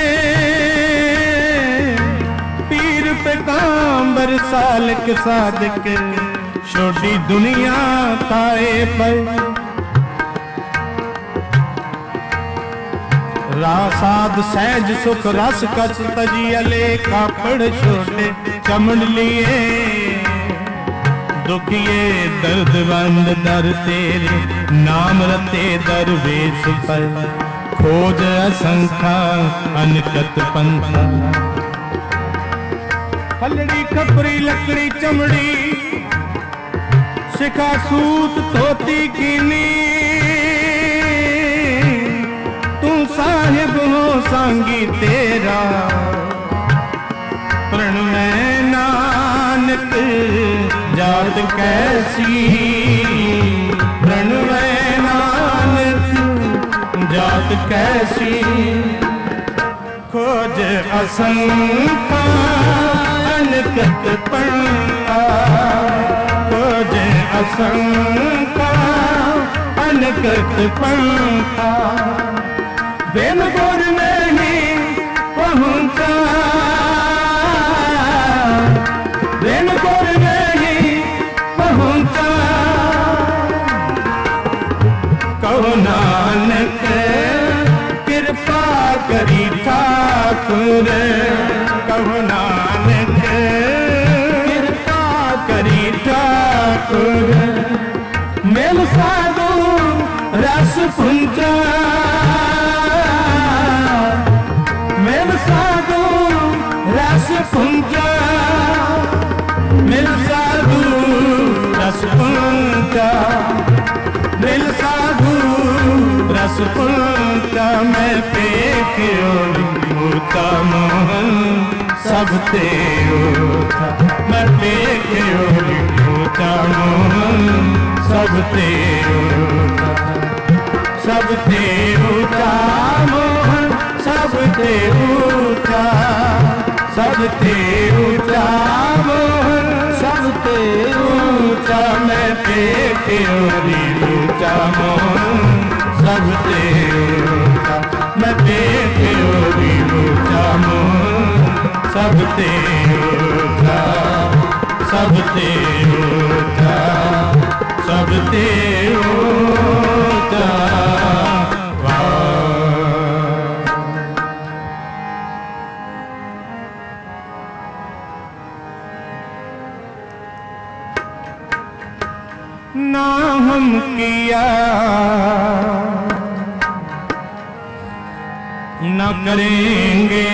पीर पैगंबर सालिक सादिक, छोटी दुनिया ताए पर। रासाद सहज सुख रस कच तजियले, कापड़ छोटे चमड़ लिए। दुखिए दर्द बंद दर तेरे, नाम रते दरवेश पर। खोज असंख्या अनकत पंथा, हलड़ी खपरी लकड़ी चमड़ी शिखा सूत धोती कीनी तू साहिब हो सांगी तेरा प्रण में नानक जात कैसी प्रण में नानक जात कैसी खोज असंख्य अनकत पंथा खोज असंख्य अनकत पंथा बिन गुर नहीं पहुँचा बिन गुर नहीं पहुँचा कहो नानक कृपा करी ठाकुर कहो नानक कृपा करी ठाकुर मिल साधु रस पुंजा मिल साधु रस पुंजा मिल साधु रस पुंजा मिल साधु रस पुंजा मैं पेख्यो मूर्ता मोहन सब ते उठा मैं पेख्यो मूर्ता मोहन सब ते उठा सब ते उठा मोहन सब ते उठा सब ते उठा मोहन सब ते उठा मैं पेख्यो ऊंचा मोहन सब ते उठा मैं पेख्यो ऊंचा मोहन सब ते उठा सब ते उठा सब ते उठा ना हम किया न करेंगे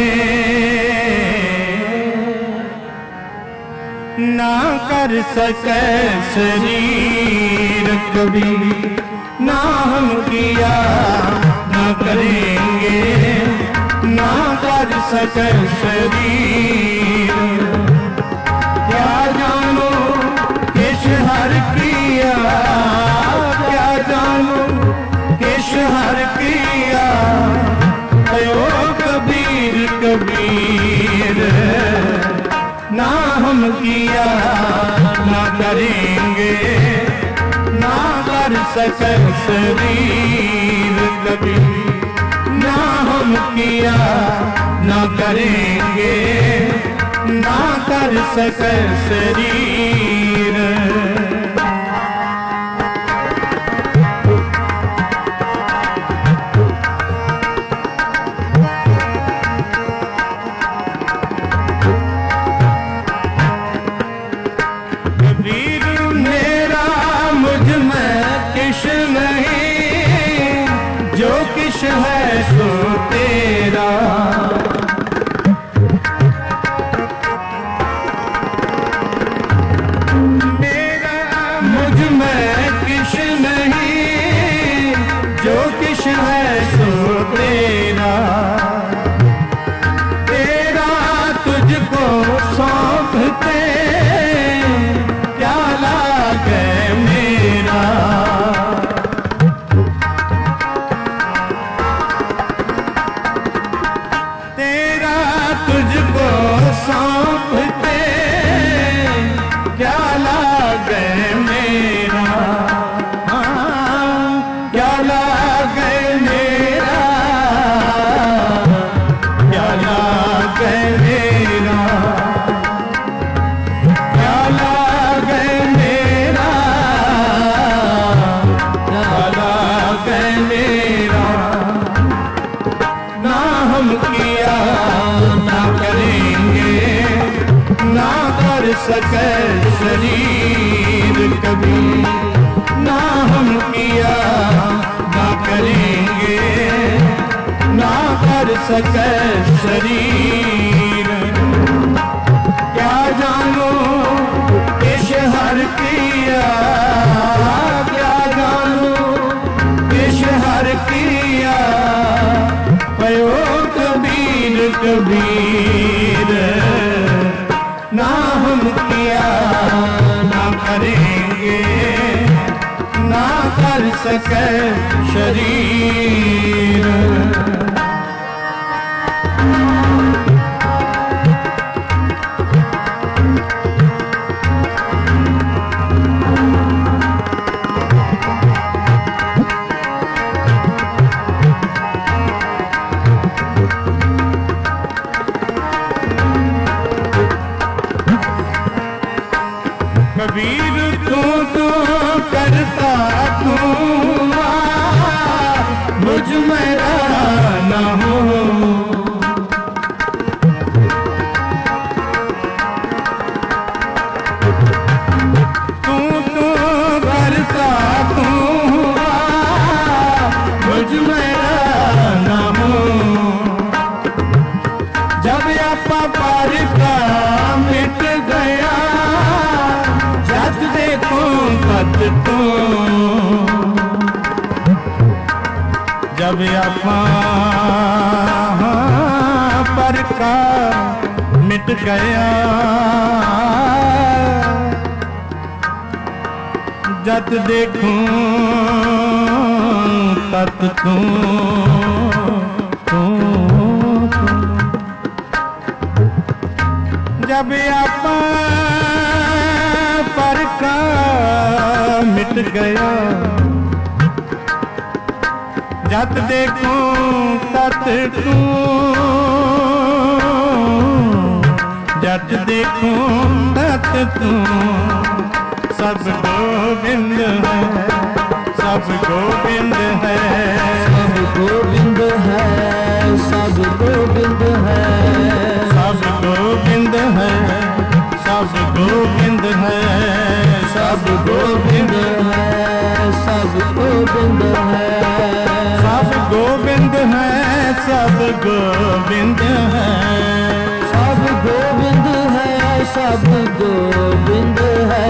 ना कर सके शरीर कभी ना हम किया न करेंगे ना कर सके शरीर क्या जानो किस हर किया क्या जानो किस हर किया कहो कबीर कबीर ना हम किया ना करेंगे ना कर सके शरीर कभी ना हम किया ना करेंगे ना कर सके शरीर है सो तेरा मेरा मुझ में किश नहीं जो किश है सो तेरा तेरा तुझको सौंपते क्या लागे मेरा तुझको सौंपते क्या लागे मेरा हाँ क्या लागे मेरा क्या लागे मेरा क्या लागे मेरा क्या लागे मेरा ना हम किया ना करेंगे ना कर सके शरीर कभी ना हम किया ना करेंगे ना कर सके शरीर कबीर, ना हम किया ना करेंगे, ना कर सके शरीर। कबीर तू तू करता तू, मुझ मेरा न हो। तू तू करता तू, मुझ मेरा न हो। जब आपा पार का मिट गया, जब देखूं तब तू, जब आपा पर का मिट गया, जब देखूं तब तू, तू, तू। जब आपा पर का मिट गया, जत देखूं तत तू, जत देखूं तत तू। सब गोविंद है, सब गोविंद है, सब गोविंद है, सब गोविंद है, सब गोविंद है, सब गोविंद है, सब गोविंद है, सब गोविंद है, सब गोविंद है, सब गोविंद है, सब गोविंद है, सब गोविंद है।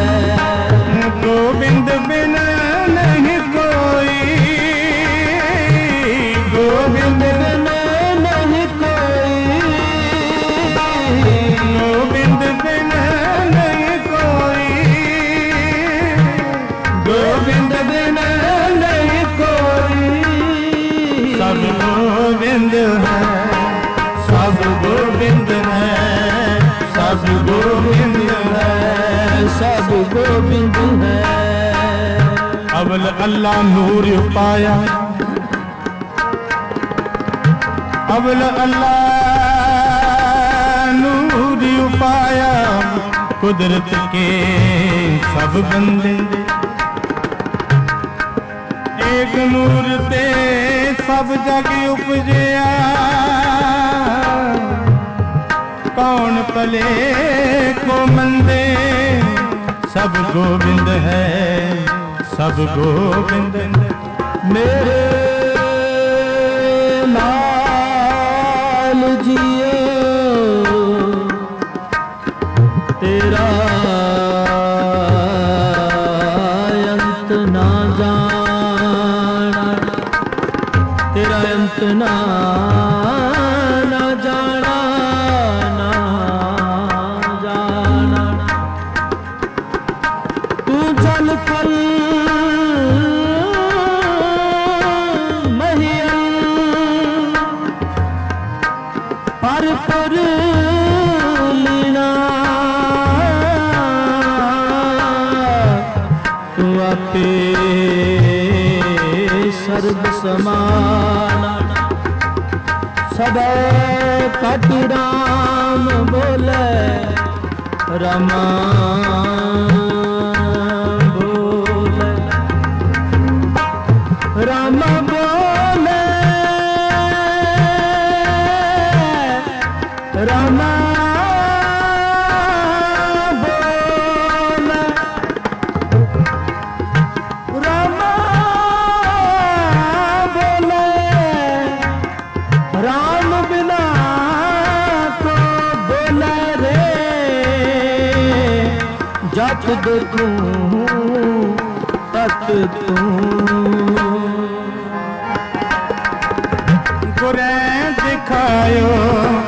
गोविंद बिना नहीं कोई, गोविंद बिना नहीं कोई, गोविंद बिना नहीं कोई, गोविंद बिना नहीं कोई। सब गोविंद है, सब गोविंद है, सब गोविंद है, सब गोविंद है। अवल अल्लाह नूर पाया, अवल अल्लाह नूर पाया। कुदरत के सब बंदे एक नूर ते सब जग उपजया। कौन पले को मंदे, सब गोविंद है, सब गोविंद। मेरे लाल जियो तेरा अंत ना जाना, तेरा अंत ना ना जाना, ना जाना। तू जल फल पर पर लीना, तू आपे सर्व समाना। सदा पट राम बोले, रमा बोले, राम बोले, रामा बोले, रामा बोले। राम बिना को बोले रे, जब देखूं तत तू। गुरे दिखायो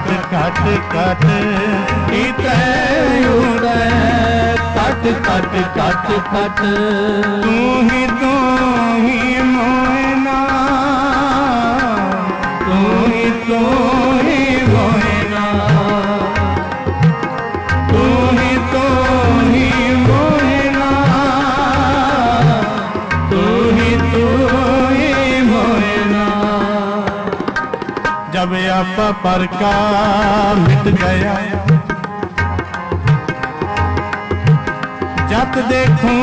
घट घट घट इतै उदय कट कट कट कट तू ही तू ही मोहना तू ही तू ही मोहना तू ही तू ही मोहना तू ही तू ही मोहना। जब आपा पर का मिट गया जत देखूं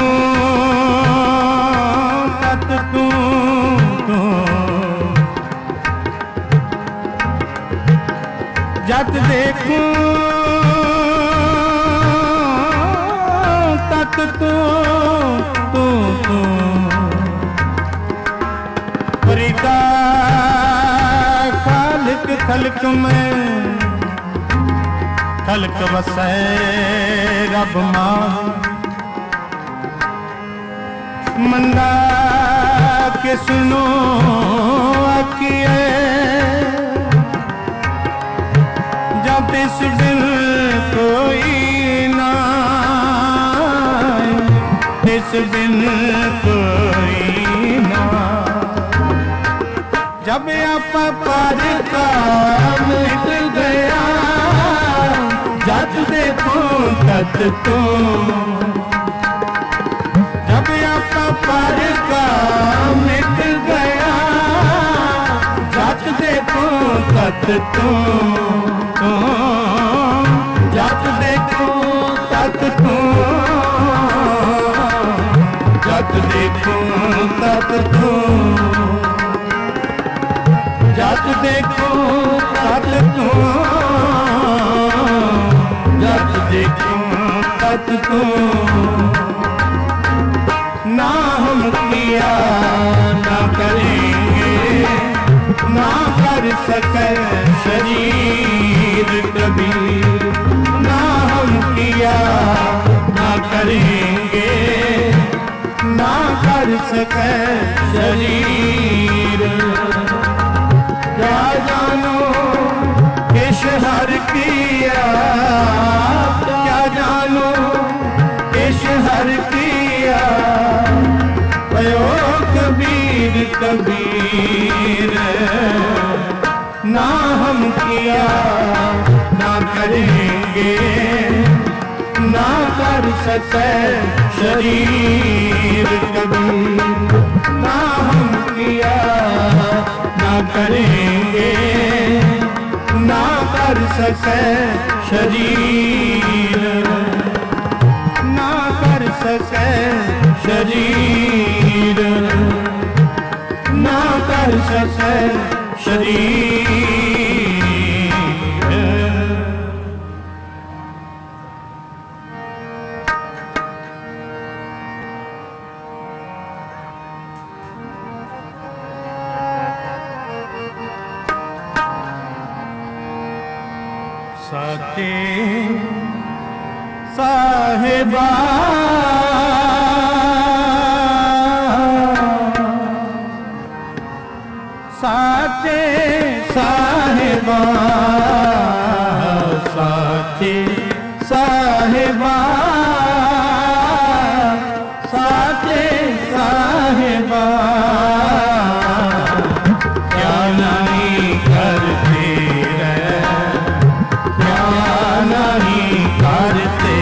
तत तू तू जत देखूं तत तू तू तू फरीदा खालिक खल्क में खल्क वसै रब मां मंदा के सुनो आकिए जब इस दिल कोई ना इस दिन कोई ना जब आपा पर का मिट गया जब देखो तत तो जब आपा पर का मिट गया जब देखो तत तो जब देखो तत तो जब देखो तत तो जब देखो तत तो जब देखो तत तो ना हम किया ना करेंगे ना कर सके शरीर कभी ना हम किया ना करेंगे ना कर सके शरीर क्या जानो किस हर किया क्या जानो किस हर किया भयो कबीर कबीर ना हम किया ना करेंगे ना कर सके शरीर कबीर ना हम किया ना करेंगे ना कर सके शरीर ना कर सके शरीर ना कर सके शरीर। साचे साहिबा साचे साहिबा साचे साहिबा साचे साहिबा क्या नहीं करते क्या नहीं करते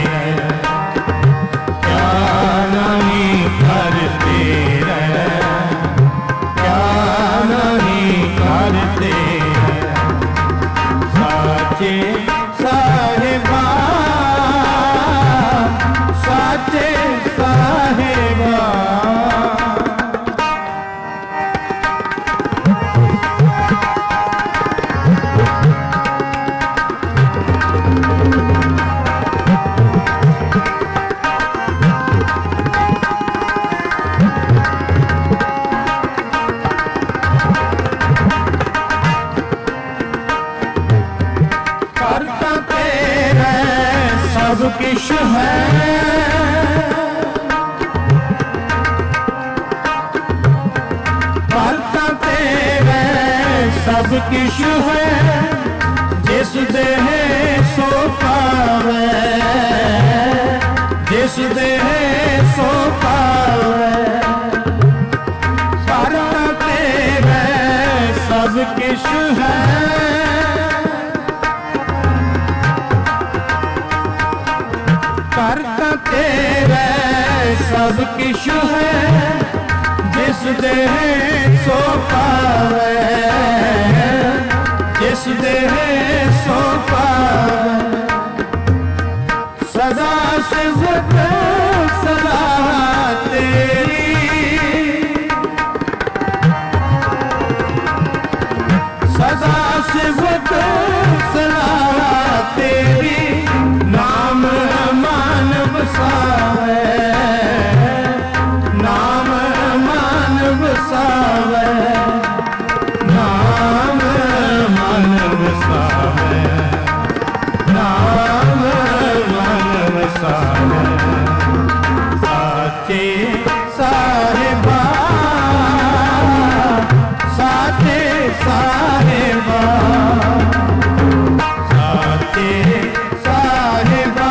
क्या नहीं करते क्या नहीं करते साचे साहिबा साचे साहिबा सब किश है करता तेरे सब किश है जिस देह सो पावे, जिस देह सो पावे, करता तेरे सब किश है, करता तेरे सब किश है, जिस देह सो पावे, जिस देह सो पावे, सदा सिफत सदा तेरी, सदा सिफत सदा तेरी, नाम मान बसावे, नाम मान बसावे, नाम मान बसावे, नाम मान बसावे, साचे साहिबा, साचे साहिबा, साचे साहिबा,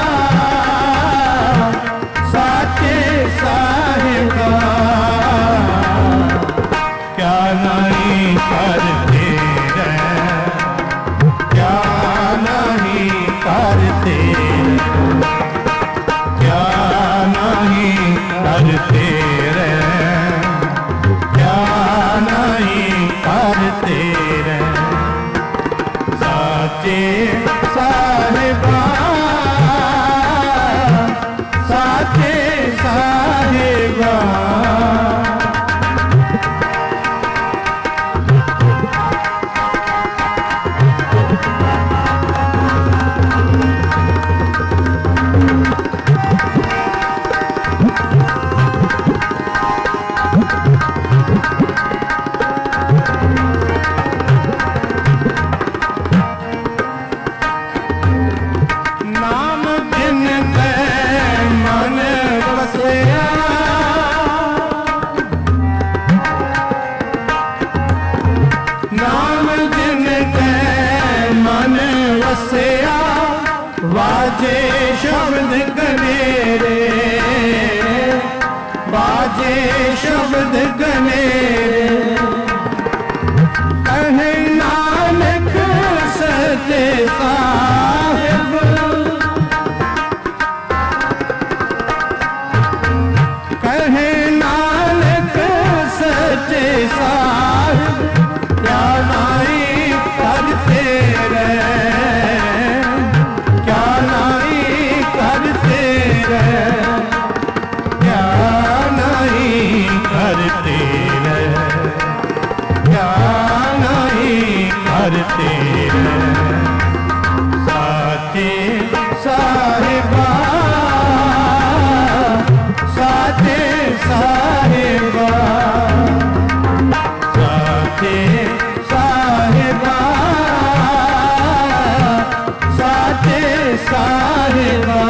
साचे साहिबा, क्या नहीं करते रहे, क्या नहीं करते, क्या नहीं करते रहे, क्या नहीं करते रहे, साचे साहिबा, साचे साहिबा, नाम बिन ते मन बसया, नाम बिन ते मन बसया, वाजे शब्द कनेरे, वाजे शब्द कनेरे, कहे नानक सचे साहिब, कहे नानक सचे साहिब, क्या नाई करते रहे, क्या नाई करते रहे, क्या नाई करते रहे, क्या नहीं करते रहे, साचे साहिबा, साचे साहिबा, साचे साहिबा, साचे साहिबा,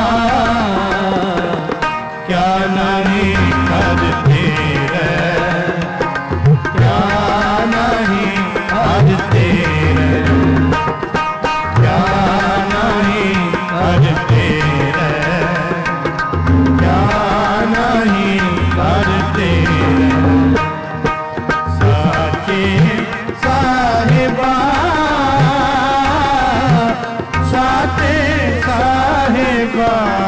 क्या नहीं करते रहे, क्या नहीं करते रहे, क्या नहीं करते रहे, क्या नहीं करते रहे, साचे साहिबा, साचे साहिबा,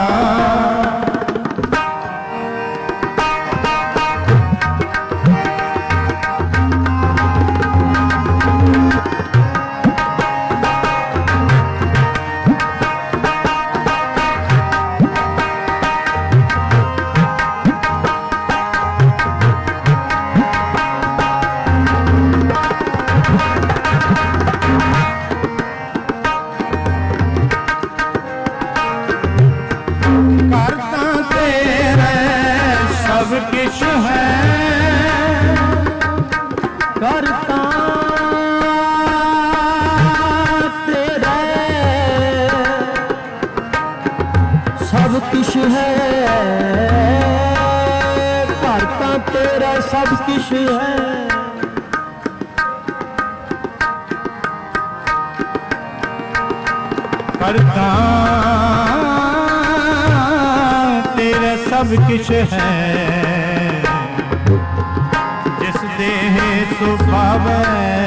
करता तेरे सब किश है, करता तेरे सब किश है, करता तेरा सब किश है, पर तां तेरा सब किश है जिस देह सो पावै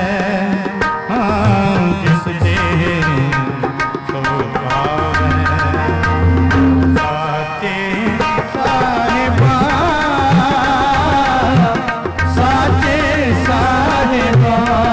हाँ जिस देह सो पावै साचे साहिबा साचे साहिबा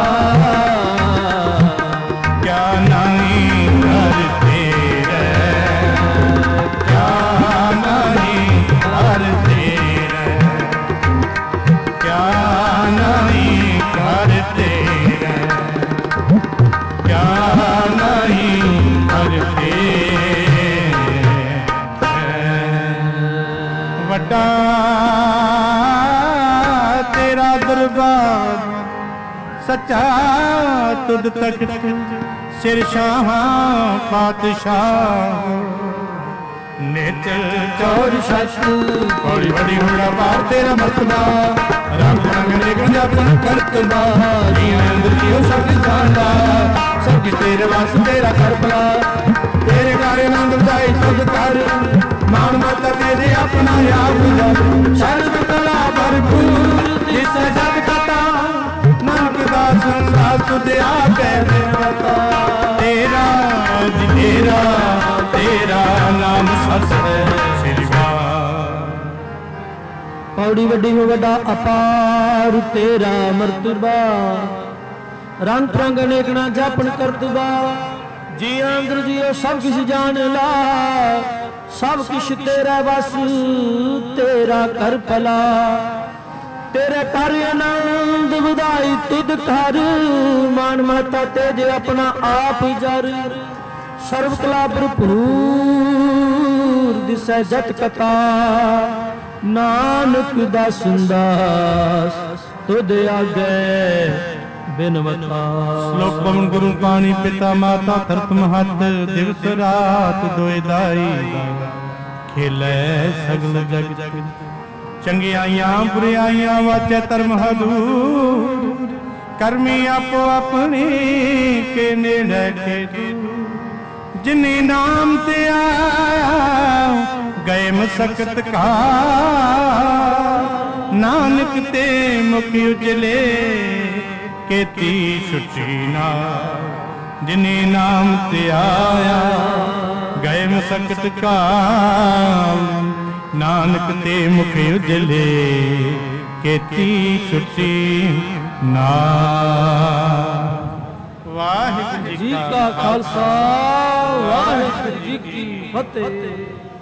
क्या नहीं करते रे क्या नहीं करते रे क्या नहीं करते रे क्या नहीं करते वड्डा तेरा दरबार सच्चा तुद तक सिर शाह पातशाह नेचल चौर शश बड़ी बड़ी हुड़ा बार तेरा मर्तबा रंग रंग गंजा करतबा जियो सब जानदा सब तेरे वास तेरा करबला तेरे गारे नंद जाई तुद कर मान मत तेरे अपना याद शर्त कला भरपूर जिस जग कता नानक दास दास तुझे आके बता तेरा तेरा तेरा नाम सस है श्रीवार पौड़ी वड्डी हो वड्डा अपार तेरा मर्तबा रंग रंग अनेकना जापन करतबा जी अंदर जियो सब किछ जान ला सब किछ तेरा बस तेरा कर भला तेरे कर आनंद ਵਧਾਈ तुद कर मान महता तेज अपना आप जर सर्व कला भरपूर दिसै जत कथा नानक दास दास तुद आगे बिनवता श्लोक पवन गुरु पाणी पिता माता धरत महत दिवस रात दोए दाई खेलै सगल जग चंगियाइयां बुराइयां वाचे धर्म हदूर करमी आपो अपनी के नेड़े के जिन्नी नाम ते आया गए मसकत का नानक ते मुख उजले केती छुट्टी ना जिन्नी नाम ते आया गए मसकत का नानक ते मुख उजले केती छुट्टी ना वाहिगुरू जी का खालसा वाहिगुरू जी की फतेह।